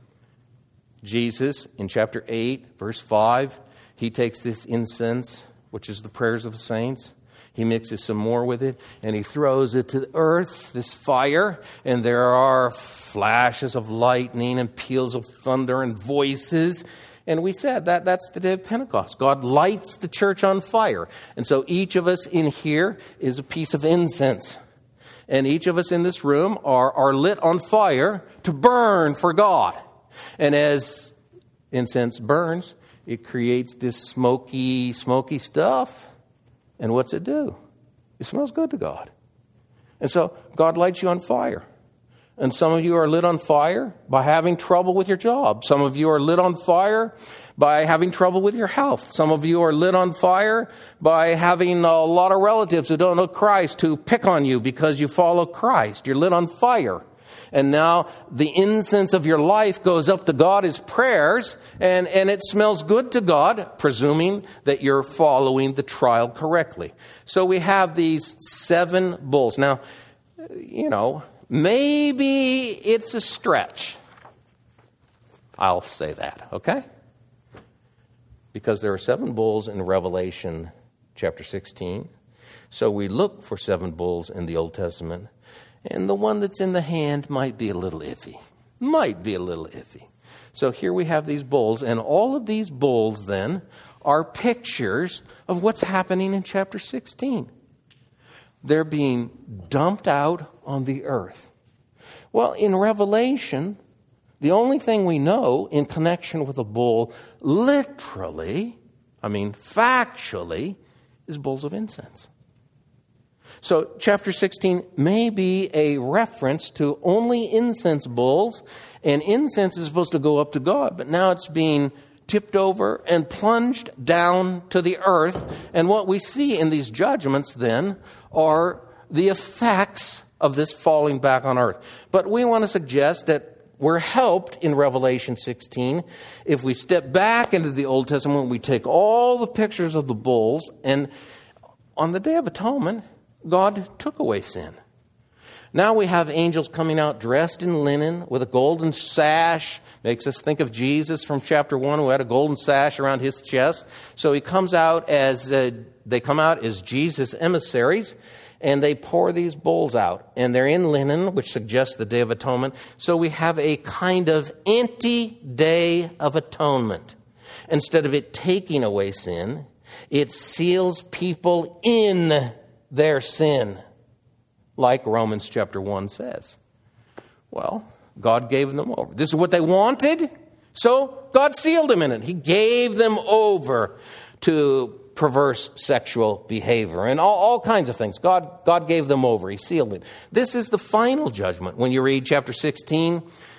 Jesus, in chapter eight, verse five, he takes this incense, which is the prayers of the saints. He mixes some more with it, and he throws it to the earth, this fire, and there are flashes of lightning and peals of thunder and voices. And we said that that's the day of Pentecost. God lights the church on fire. And so each of us in here is a piece of incense. And each of us in this room are, are lit on fire to burn for God. And as incense burns, it creates this smoky, smoky stuff. And what's it do? It smells good to God. And so God lights you on fire. And some of you are lit on fire by having trouble with your job. Some of you are lit on fire by having trouble with your health. Some of you are lit on fire by having a lot of relatives who don't know Christ who pick on you because you follow Christ. You're lit on fire. And now the incense of your life goes up to God as prayers, and, and it smells good to God, presuming that you're following the trial correctly. So we have these seven bulls. Now, you know, maybe it's a stretch. I'll say that, okay? because there are seven bulls in Revelation chapter sixteen. So we look for seven bulls in the Old Testament, and the one that's in the hand might be a little iffy. Might be a little iffy. So here we have these bulls, and all of these bulls then are pictures of what's happening in chapter sixteen. They're being dumped out on the earth. Well, in Revelation, the only thing we know in connection with a bull, literally, I mean factually, is bowls of incense. So chapter sixteen may be a reference to only incense bowls, and incense is supposed to go up to God, but now it's being tipped over and plunged down to the earth. And what we see in these judgments then are the effects of this falling back on earth. But we want to suggest that we're helped in Revelation sixteen if we step back into the Old Testament, we take all the pictures of the bulls, and on the Day of Atonement, God took away sin. Now we have angels coming out dressed in linen with a golden sash. Makes us think of Jesus from chapter one, who had a golden sash around his chest. So he comes out as, uh, they come out as Jesus' emissaries, and they pour these bowls out. And they're in linen, which suggests the Day of Atonement. So we have a kind of anti-Day of Atonement. Instead of it taking away sin, it seals people in their sin, like Romans chapter one says. Well, God gave them over. This is what they wanted, so God sealed them in it. He gave them over to perverse sexual behavior and all, all kinds of things. God, God gave them over. He sealed it. This is the final judgment. When you read chapter sixteen,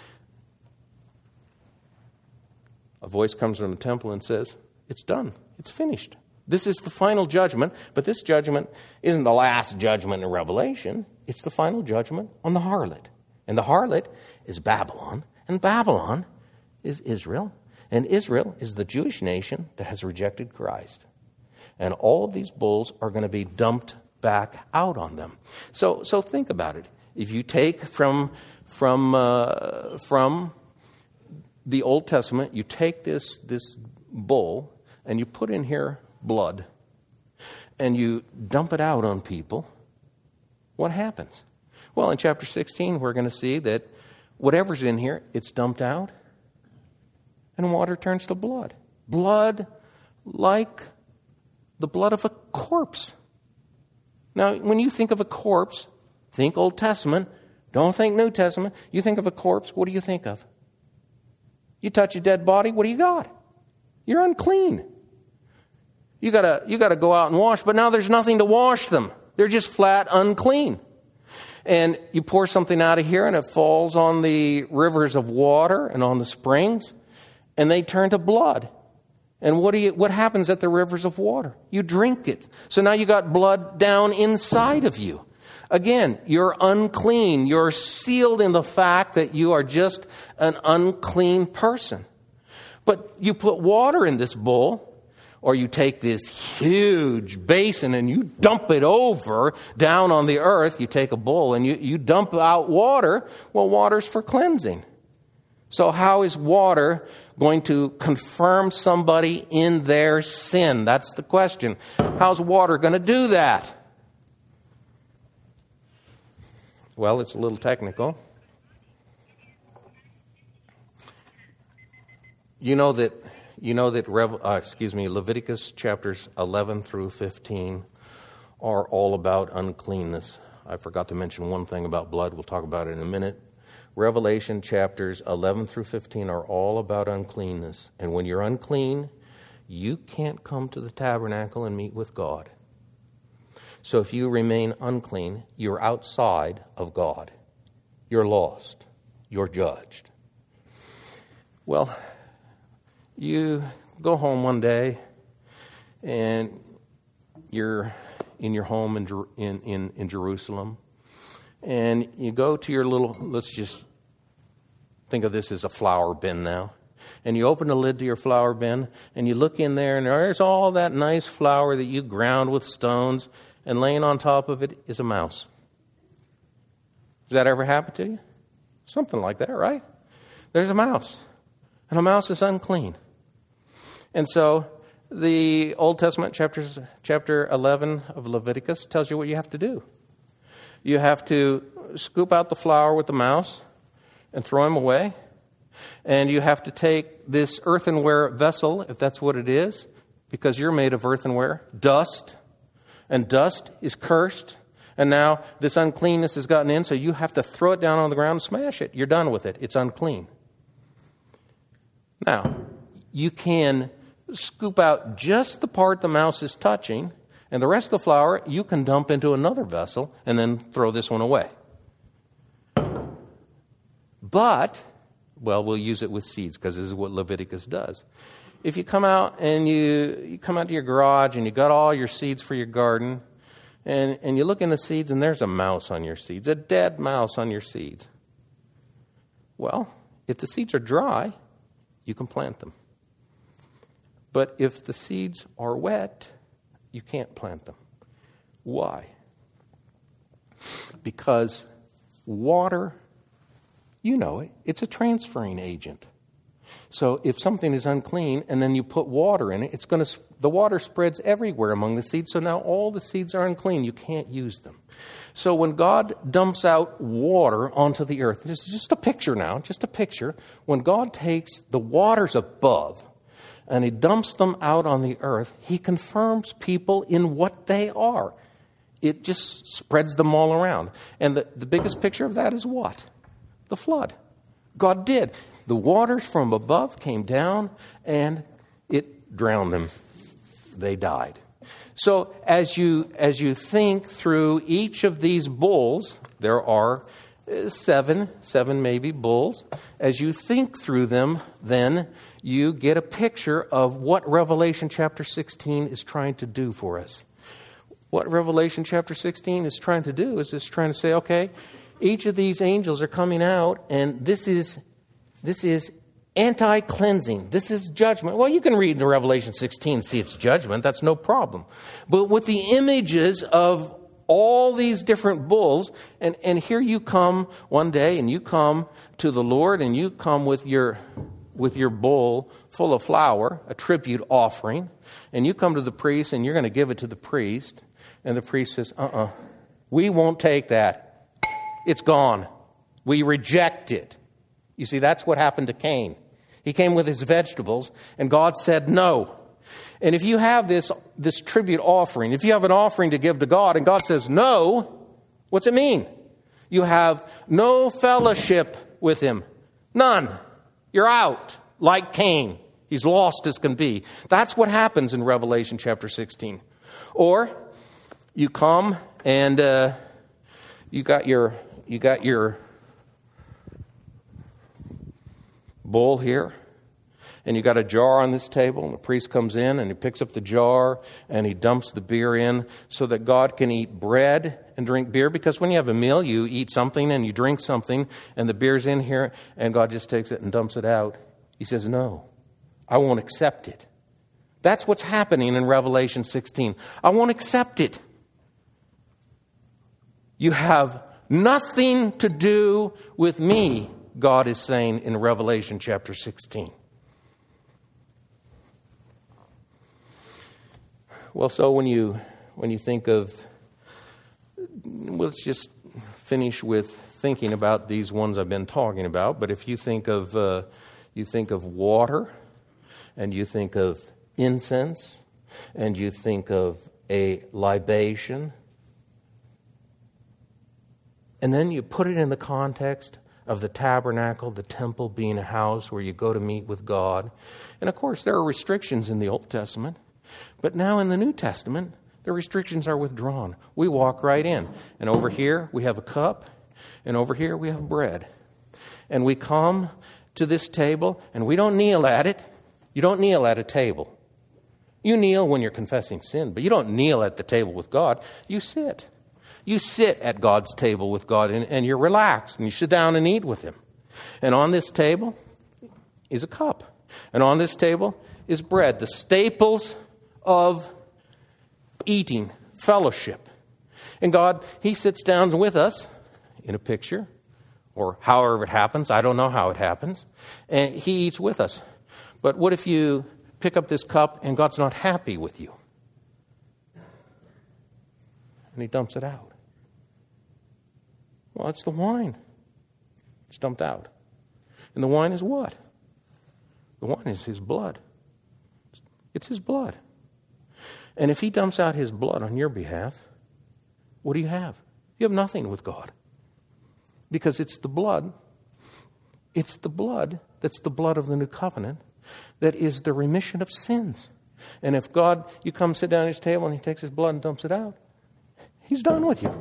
a voice comes from the temple and says, it's done. It's finished. This is the final judgment, but this judgment isn't the last judgment in Revelation. It's the final judgment on the harlot. And the harlot is Babylon, and Babylon is Israel, and Israel is the Jewish nation that has rejected Christ. And all of these bulls are going to be dumped back out on them. So, so think about it. If you take from from uh, from the Old Testament, you take this this bull and you put in here blood, and you dump it out on people, what happens? Well, in chapter sixteen, we're going to see that whatever's in here, it's dumped out, and water turns to blood. Blood like the blood of a corpse. Now, when you think of a corpse, think Old Testament. Don't think New Testament. You think of a corpse, what do you think of? You touch a dead body, what do you got? You're unclean. You gotta, you gotta go out and wash, but now there's nothing to wash them. They're just flat unclean. And you pour something out of here and it falls on the rivers of water and on the springs, and they turn to blood. And what do you, what happens at the rivers of water? You drink it. So now you got blood down inside of you. Again, you're unclean. You're sealed in the fact that you are just an unclean person. But you put water in this bowl, or you take this huge basin and you dump it over down on the earth. You take a bowl and you, you dump out water. Well, water's for cleansing. So how is water going to confirm somebody in their sin? That's the question. How's water going to do that? Well, it's a little technical. You know that You know that Rev, uh, excuse me, Leviticus chapters eleven through fifteen are all about uncleanness. I forgot to mention one thing about blood. We'll talk about it in a minute. Revelation chapters eleven through fifteen are all about uncleanness. And when you're unclean, you can't come to the tabernacle and meet with God. So if you remain unclean, you're outside of God. You're lost. You're judged. Well, you go home one day, and you're in your home in, in, in, in Jerusalem, and you go to your little, let's just think of this as a flower bin now, and you open the lid to your flower bin, and you look in there, and there's all that nice flour that you ground with stones, and laying on top of it is a mouse. Does that ever happen to you? Something like that, right? There's a mouse, and a mouse is unclean. And so The Old Testament chapters, chapter eleven of Leviticus tells you what you have to do. You have to scoop out the flour with the mouse and throw him away. And you have to take this earthenware vessel, if that's what it is, because you're made of earthenware, dust, and dust is cursed. And now this uncleanness has gotten in, so you have to throw it down on the ground and smash it. You're done with it. It's unclean. Now, you can scoop out just the part the mouse is touching, and the rest of the flour you can dump into another vessel and then throw this one away. But, well, we'll use it with seeds because this is what Leviticus does. If you come out and you, you come out to your garage and you got all your seeds for your garden, and, and you look in the seeds and there's a mouse on your seeds, a dead mouse on your seeds. Well, if the seeds are dry, you can plant them. But if the seeds are wet, you can't plant them. Why? Because water, you know it, it's a transferring agent. So if something is unclean and then you put water in it, it's going to the water spreads everywhere among the seeds. So now all the seeds are unclean. You can't use them. So when God dumps out water onto the earth, this is just a picture now, just a picture. When God takes the waters above and he dumps them out on the earth, he confirms people in what they are. It just spreads them all around. And the, the biggest picture of that is what? The flood. God did. The waters from above came down and it drowned them. They died. So as you as you think through each of these bulls, there are seven, seven maybe bulls. As you think through them, then you get a picture of what Revelation chapter sixteen is trying to do for us. What Revelation chapter sixteen is trying to do is it's trying to say, okay, each of these angels are coming out, and this is this is anti-cleansing. This is judgment. Well, you can read in Revelation sixteen, see it's judgment. That's no problem. But with the images of all these different bulls, and, and here you come one day, and you come to the Lord, and you come with your with your bowl full of flour, a tribute offering, and you come to the priest, and you're going to give it to the priest, and the priest says, uh-uh, we won't take that. It's gone. We reject it. You see, that's what happened to Cain. He came with his vegetables, and God said no. And if you have this, this tribute offering, if you have an offering to give to God, and God says no, what's it mean? You have no fellowship with him. None. You're out, like Cain. He's lost as can be. That's what happens in Revelation chapter sixteen. Or you come and uh, you got your you got your bowl here, and you got a jar on this table, and the priest comes in and he picks up the jar and he dumps the beer in so that God can eat bread and drink beer. Because when you have a meal, you eat something and you drink something, and the beer's in here, and God just takes it and dumps it out. He says, no, I won't accept it. That's what's happening in Revelation sixteen. I won't accept it. You have nothing to do with me, God is saying in Revelation chapter sixteen. Well, so when you when you think of, well, let's just finish with thinking about these ones I've been talking about. But if you think of uh, you think of water, and you think of incense, and you think of a libation, and then you put it in the context of the tabernacle, the temple being a house where you go to meet with God. And of course, there are restrictions in the Old Testament. But now in the New Testament, the restrictions are withdrawn. We walk right in. And over here, we have a cup. And over here, we have bread. And we come to this table, and we don't kneel at it. You don't kneel at a table. You kneel when you're confessing sin, but you don't kneel at the table with God. You sit. You sit at God's table with God, and, and you're relaxed, and you sit down and eat with him. And on this table is a cup. And on this table is bread, the staples of eating, fellowship. And God, he sits down with us in a picture, or however it happens. I don't know how it happens. And he eats with us. But what if you pick up this cup and God's not happy with you. And he dumps it out. Well, it's the wine. It's dumped out. And the wine is what? The wine is his blood. It's his blood. And if he dumps out his blood on your behalf, what do you have? You have nothing with God. Because it's the blood. It's the blood that's the blood of the new covenant that is the remission of sins. And if God, you come sit down at his table and he takes his blood and dumps it out, he's done with you.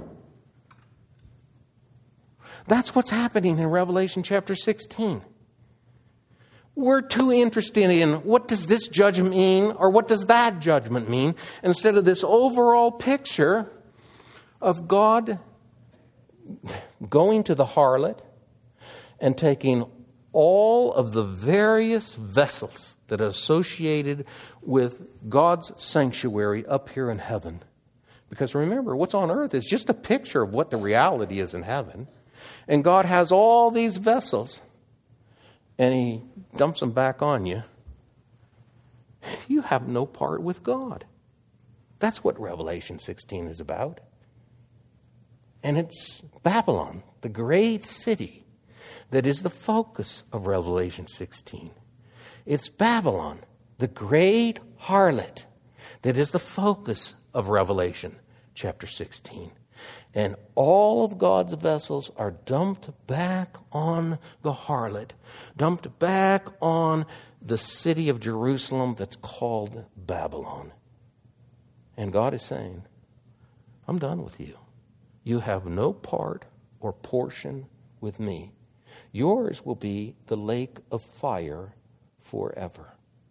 That's what's happening in Revelation chapter sixteen. We're too interested in what does this judgment mean or what does that judgment mean, instead of this overall picture of God going to the harlot and taking all of the various vessels that are associated with God's sanctuary up here in heaven. Because remember, what's on earth is just a picture of what the reality is in heaven. And God has all these vessels, and he dumps them back on you. You have no part with God. That's what Revelation sixteen is about. And it's Babylon, the great city, that is the focus of Revelation sixteen. It's Babylon, the great harlot, that is the focus of Revelation chapter sixteen. And all of God's vessels are dumped back on the harlot, dumped back on the city of Jerusalem that's called Babylon. And God is saying, I'm done with you. You have no part or portion with me. Yours will be the lake of fire forever.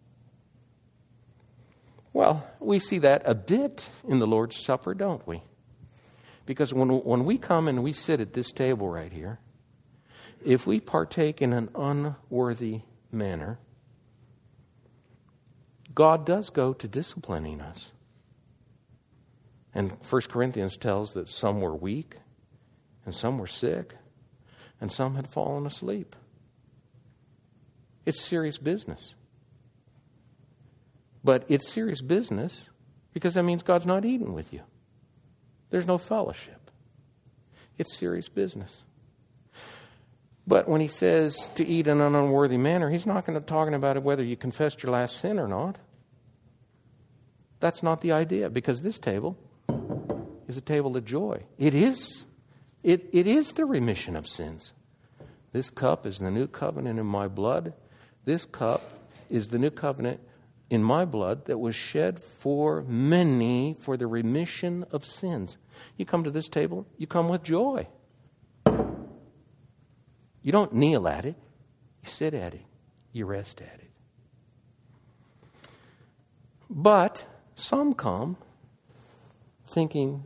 Well, we see that a bit in the Lord's Supper, don't we? Because when, when we come and we sit at this table right here, if we partake in an unworthy manner, God does go to disciplining us. And First Corinthians tells that some were weak, and some were sick, and some had fallen asleep. It's serious business. But it's serious business because that means God's not eating with you. There's no fellowship. It's serious business. But when he says to eat in an unworthy manner, he's not going to talking about whether you confessed your last sin or not. That's not the idea, because this table is a table of joy. It is. It, it is the remission of sins. This cup is the new covenant in my blood. This cup is the new covenant in my blood that was shed for many for the remission of sins. You come to this table, you come with joy. You don't kneel at it. You sit at it. You rest at it. But some come thinking,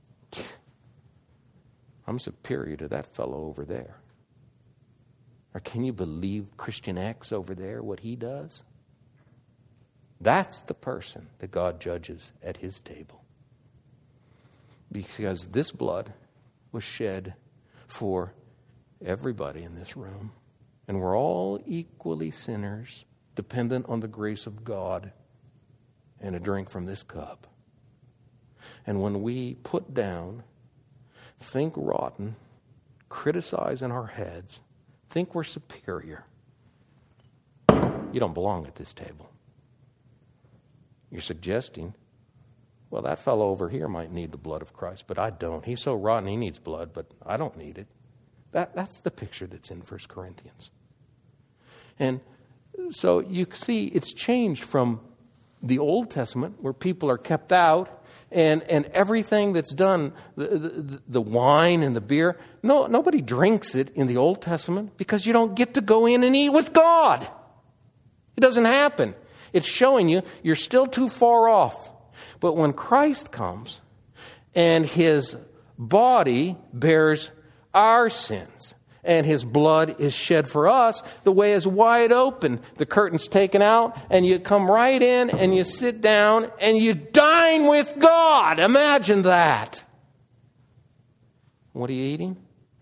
I'm superior to that fellow over there. Or can you believe Christian X over there, what he does? That's the person that God judges at his table. Because this blood was shed for everybody in this room. And we're all equally sinners, dependent on the grace of God, and a drink from this cup. And when we put down, think rotten, criticize in our heads, think we're superior, you don't belong at this table. You're suggesting, well, that fellow over here might need the blood of Christ, but I don't. He's so rotten, he needs blood, but I don't need it. That, that's the picture that's in First Corinthians. And so you see it's changed from the Old Testament, where people are kept out, and, and everything that's done, the, the, the wine and the beer, no, nobody drinks it in the Old Testament because you don't get to go in and eat with God. It doesn't happen. It's showing you you're still too far off. But when Christ comes and his body bears our sins and his blood is shed for us, the way is wide open. The curtain's taken out and you come right in and you sit down and you dine with God. Imagine that. What are you eating?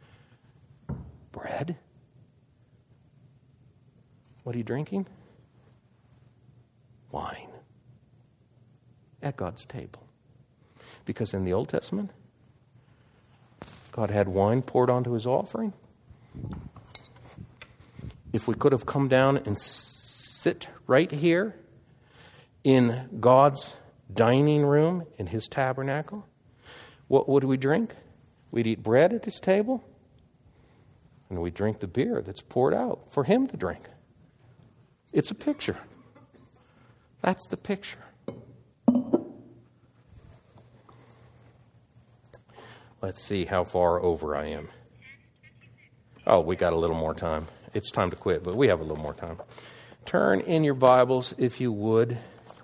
Bread. What are you drinking? wine at God's table. Because in the Old Testament, God had wine poured onto his offering. If we could have come down and sit right here in God's dining room in his tabernacle, what would we drink? We'd eat bread at his table, and we'd drink the beer that's poured out for him to drink. It's a picture. That's the picture. Let's see how far over I am. Oh, we got a little more time. It's time to quit, but we have a little more time. Turn in your Bibles, if you would.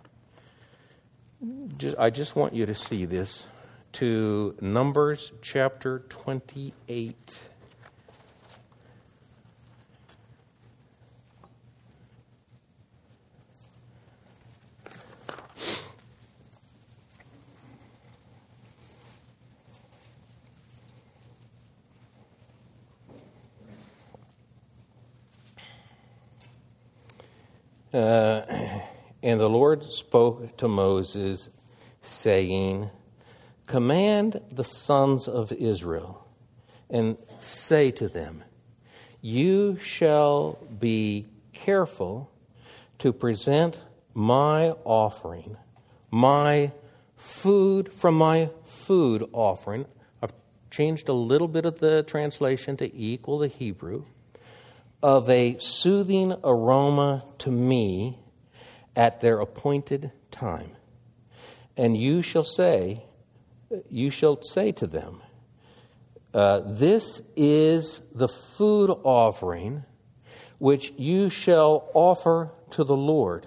Just, I just want you to see this, to Numbers chapter twenty-eight. Uh, and the Lord spoke to Moses, saying, command the sons of Israel, and say to them, you shall be careful to present my offering, my food from my food offering. I've changed a little bit of the translation to equal the Hebrew. Of a soothing aroma to me at their appointed time. And you shall say, you shall say to them, uh, this is the food offering which you shall offer to the Lord.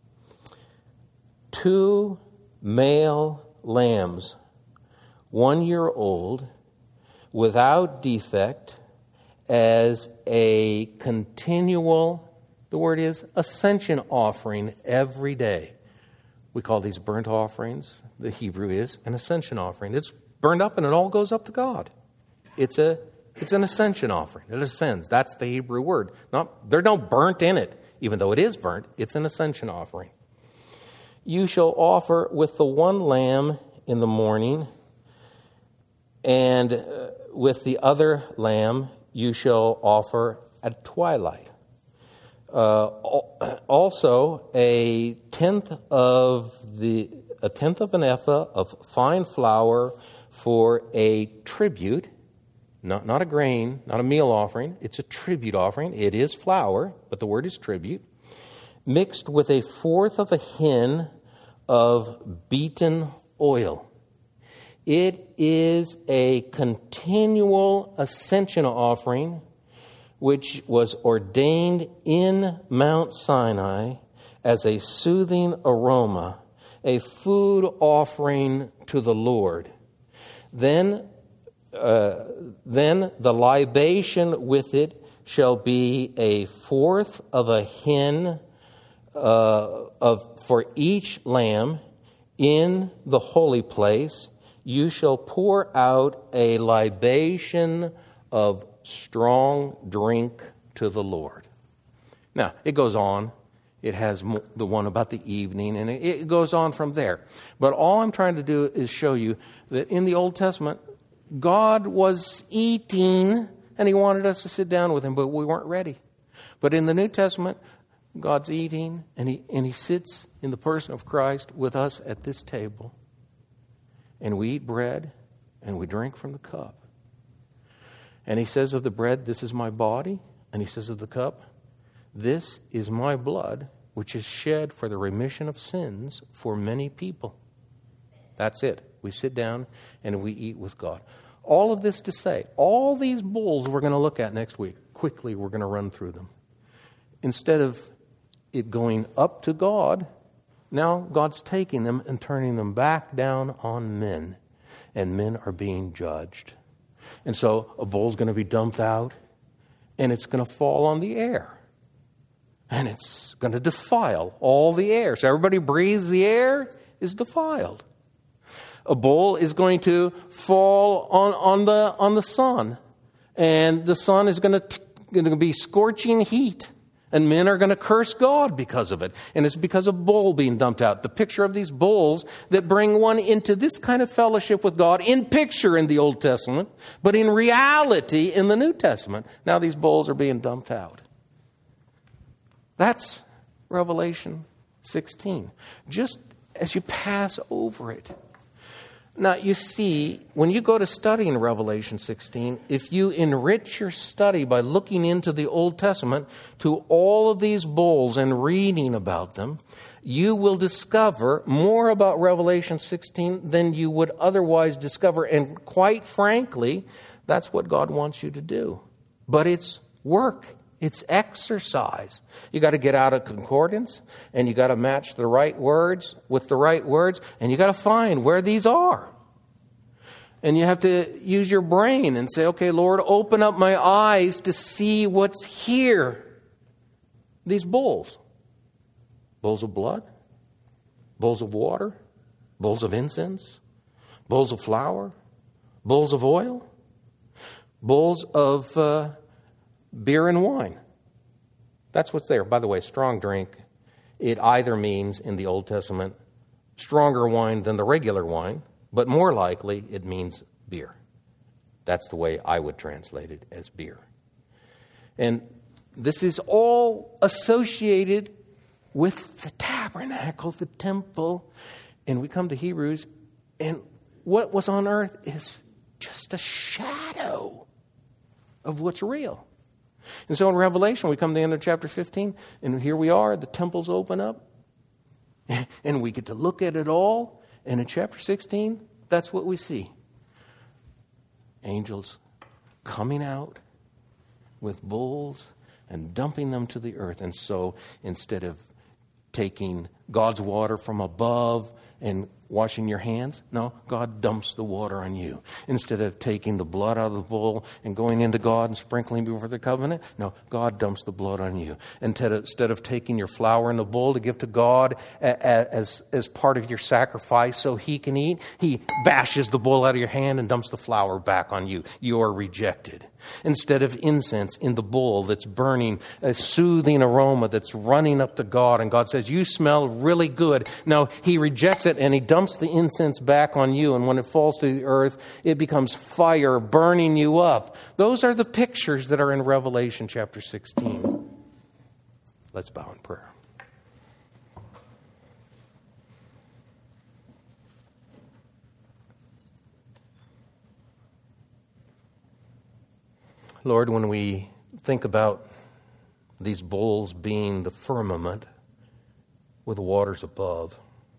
Two male lambs, one year old, without defect, as a continual, the word is, ascension offering every day. We call these burnt offerings. The Hebrew is an ascension offering. It's burned up and it all goes up to God. It's a it's an ascension offering. It ascends. That's the Hebrew word. Not, there's no burnt in it. Even though it is burnt, it's an ascension offering. You shall offer with the one lamb in the morning, and uh, with the other lamb you shall offer at twilight. Uh, also, a tenth of the a tenth of an ephah of fine flour for a tribute, not not a grain, not a meal offering. It's a tribute offering. It is flour, but the word is tribute, mixed with a fourth of a hin of beaten oil. It is a continual ascension offering which was ordained in Mount Sinai as a soothing aroma, a food offering to the Lord. Then, uh, then the libation with it shall be a fourth of a hin uh, of for each lamb in the holy place. You shall pour out a libation of strong drink to the Lord. Now, it goes on. It has the one about the evening, and it goes on from there. But all I'm trying to do is show you that in the Old Testament, God was eating, and he wanted us to sit down with him, but we weren't ready. But in the New Testament, God's eating, and he, and he sits in the person of Christ with us at this table. And we eat bread, and we drink from the cup. And he says of the bread, this is my body. And he says of the cup, this is my blood, which is shed for the remission of sins for many people. That's it. We sit down and we eat with God. All of this to say, all these bowls we're going to look at next week. Quickly, we're going to run through them. Instead of it going up to God, now God's taking them and turning them back down on men. And men are being judged. And so a bowl's going to be dumped out, and it's going to fall on the air. And it's going to defile all the air. So everybody breathes the air is defiled. A bowl is going to fall on, on the on the sun, and the sun is going to, t- going to be scorching heat. And men are going to curse God because of it. And it's because of bull being dumped out. The picture of these bulls that bring one into this kind of fellowship with God in picture in the Old Testament, but in reality in the New Testament. Now these bulls are being dumped out. That's Revelation sixteen. Just as you pass over it. Now, you see, when you go to study in Revelation sixteen, if you enrich your study by looking into the Old Testament to all of these bowls and reading about them, you will discover more about Revelation sixteen than you would otherwise discover. And quite frankly, that's what God wants you to do. But it's work. It's exercise. You got to get out of concordance, and you got to match the right words with the right words, and you got to find where these are. And you have to use your brain and say, okay, Lord, open up my eyes to see what's here. These bowls. Bowls of blood, bowls of water, bowls of incense, bowls of flour, bowls of oil, bowls of uh, beer and wine. That's what's there. By the way, strong drink, it either means in the Old Testament stronger wine than the regular wine, but more likely it means beer. That's the way I would translate it, as beer. And this is all associated with the tabernacle, the temple. And we come to Hebrews, and what was on earth is just a shadow of what's real. And so in Revelation, we come to the end of chapter fifteen, and here we are, the temples open up, and we get to look at it all. And in chapter sixteen, that's what we see. Angels coming out with bowls and dumping them to the earth. And so instead of taking God's water from above and washing your hands, no, God dumps the water on you. Instead of taking the blood out of the bowl and going into God and sprinkling before the covenant, no, God dumps the blood on you. Instead of, instead of taking your flour in the bowl to give to God as, as part of your sacrifice so he can eat, he bashes the bowl out of your hand and dumps the flour back on you. You are rejected. Instead of incense in the bowl that's burning, a soothing aroma that's running up to God, and God says, you smell really good. No, he rejects it and he dumps the incense back on you, and when it falls to the earth, it becomes fire burning you up. Those are the pictures that are in Revelation chapter sixteen. Let's bow in prayer. Lord, when we think about these bowls being the firmament with the waters above,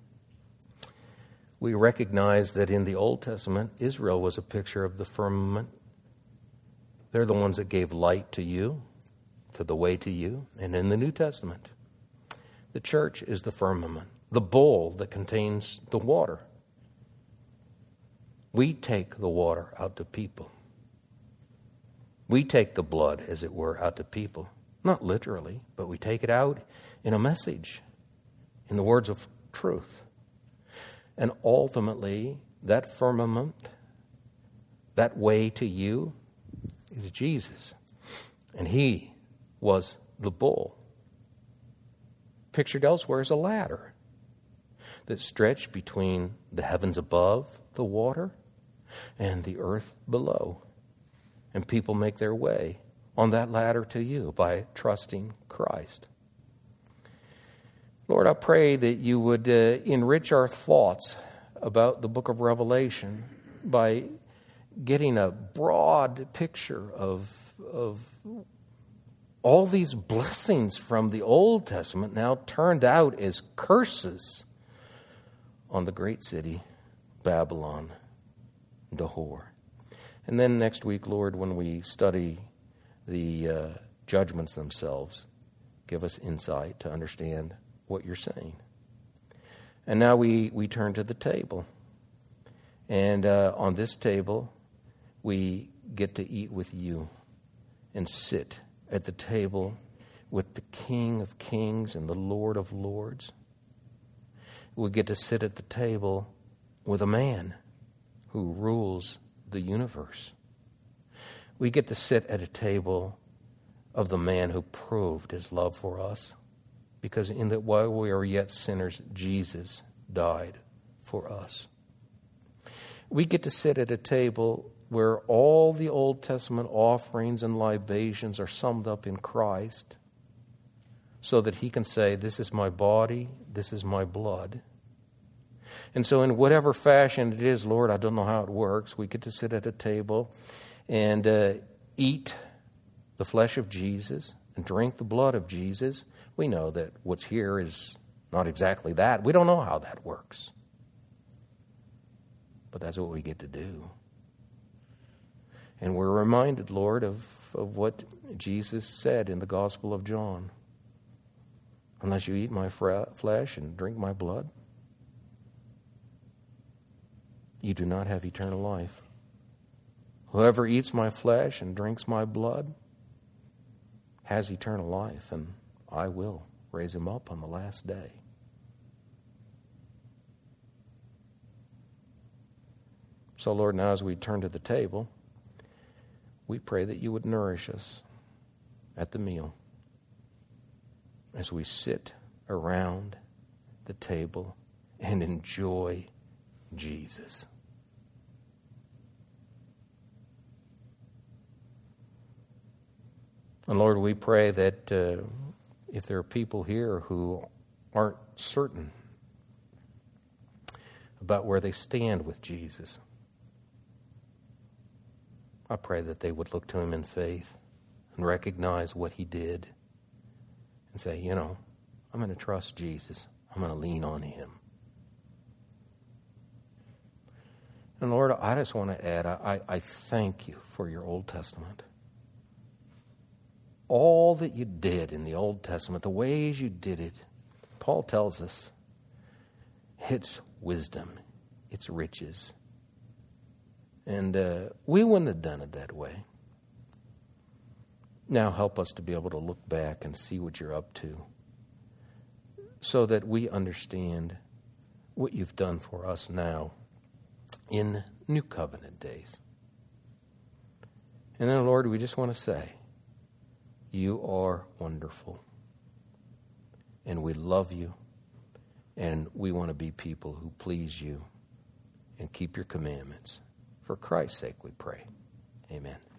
we recognize that in the Old Testament, Israel was a picture of the firmament. They're the ones that gave light to you, to the way to you. And in the New Testament, the church is the firmament, the bowl that contains the water. We take the water out to people. We take the blood, as it were, out to people. Not literally, but we take it out in a message, in the words of truth. And ultimately, that firmament, that way to you, is Jesus. And he was the bowl. Pictured elsewhere as a ladder that stretched between the heavens above the water and the earth below. And people make their way on that ladder to you by trusting Christ. Lord, I pray that you would uh, enrich our thoughts about the book of Revelation by getting a broad picture of, of all these blessings from the Old Testament now turned out as curses on the great city, Babylon, Dahor. And then next week, Lord, when we study the uh, judgments themselves, give us insight to understand what you're saying. And now we, we turn to the table. And uh, on this table, we get to eat with you and sit at the table with the King of Kings and the Lord of Lords. We get to sit at the table with a man who rules the universe. We get to sit at a table of the man who proved his love for us. Because in that while we are yet sinners, Jesus died for us. We get to sit at a table where all the Old Testament offerings and libations are summed up in Christ, so that he can say, this is my body, this is my blood. And so in whatever fashion it is, Lord, I don't know how it works, we get to sit at a table and uh, eat the flesh of Jesus and drink the blood of Jesus. We know that what's here is not exactly that. We don't know how that works. But that's what we get to do. And we're reminded, Lord, of, of what Jesus said in the Gospel of John. Unless you eat my flesh and drink my blood, you do not have eternal life. Whoever eats my flesh and drinks my blood has eternal life, and I will raise him up on the last day. So, Lord, now as we turn to the table, we pray that you would nourish us at the meal as we sit around the table and enjoy Jesus. And Lord, we pray that uh, if there are people here who aren't certain about where they stand with Jesus, I pray that they would look to him in faith and recognize what he did and say, you know, I'm going to trust Jesus. I'm going to lean on him. And Lord, I just want to add, I, I thank you for your Old Testament. All that you did in the Old Testament, the ways you did it, Paul tells us, it's wisdom, it's riches. And uh, we wouldn't have done it that way. Now help us to be able to look back and see what you're up to, so that we understand what you've done for us now in New Covenant days. And then, Lord, we just want to say, you are wonderful. And we love you. And we want to be people who please you and keep your commandments. For Christ's sake we pray. Amen.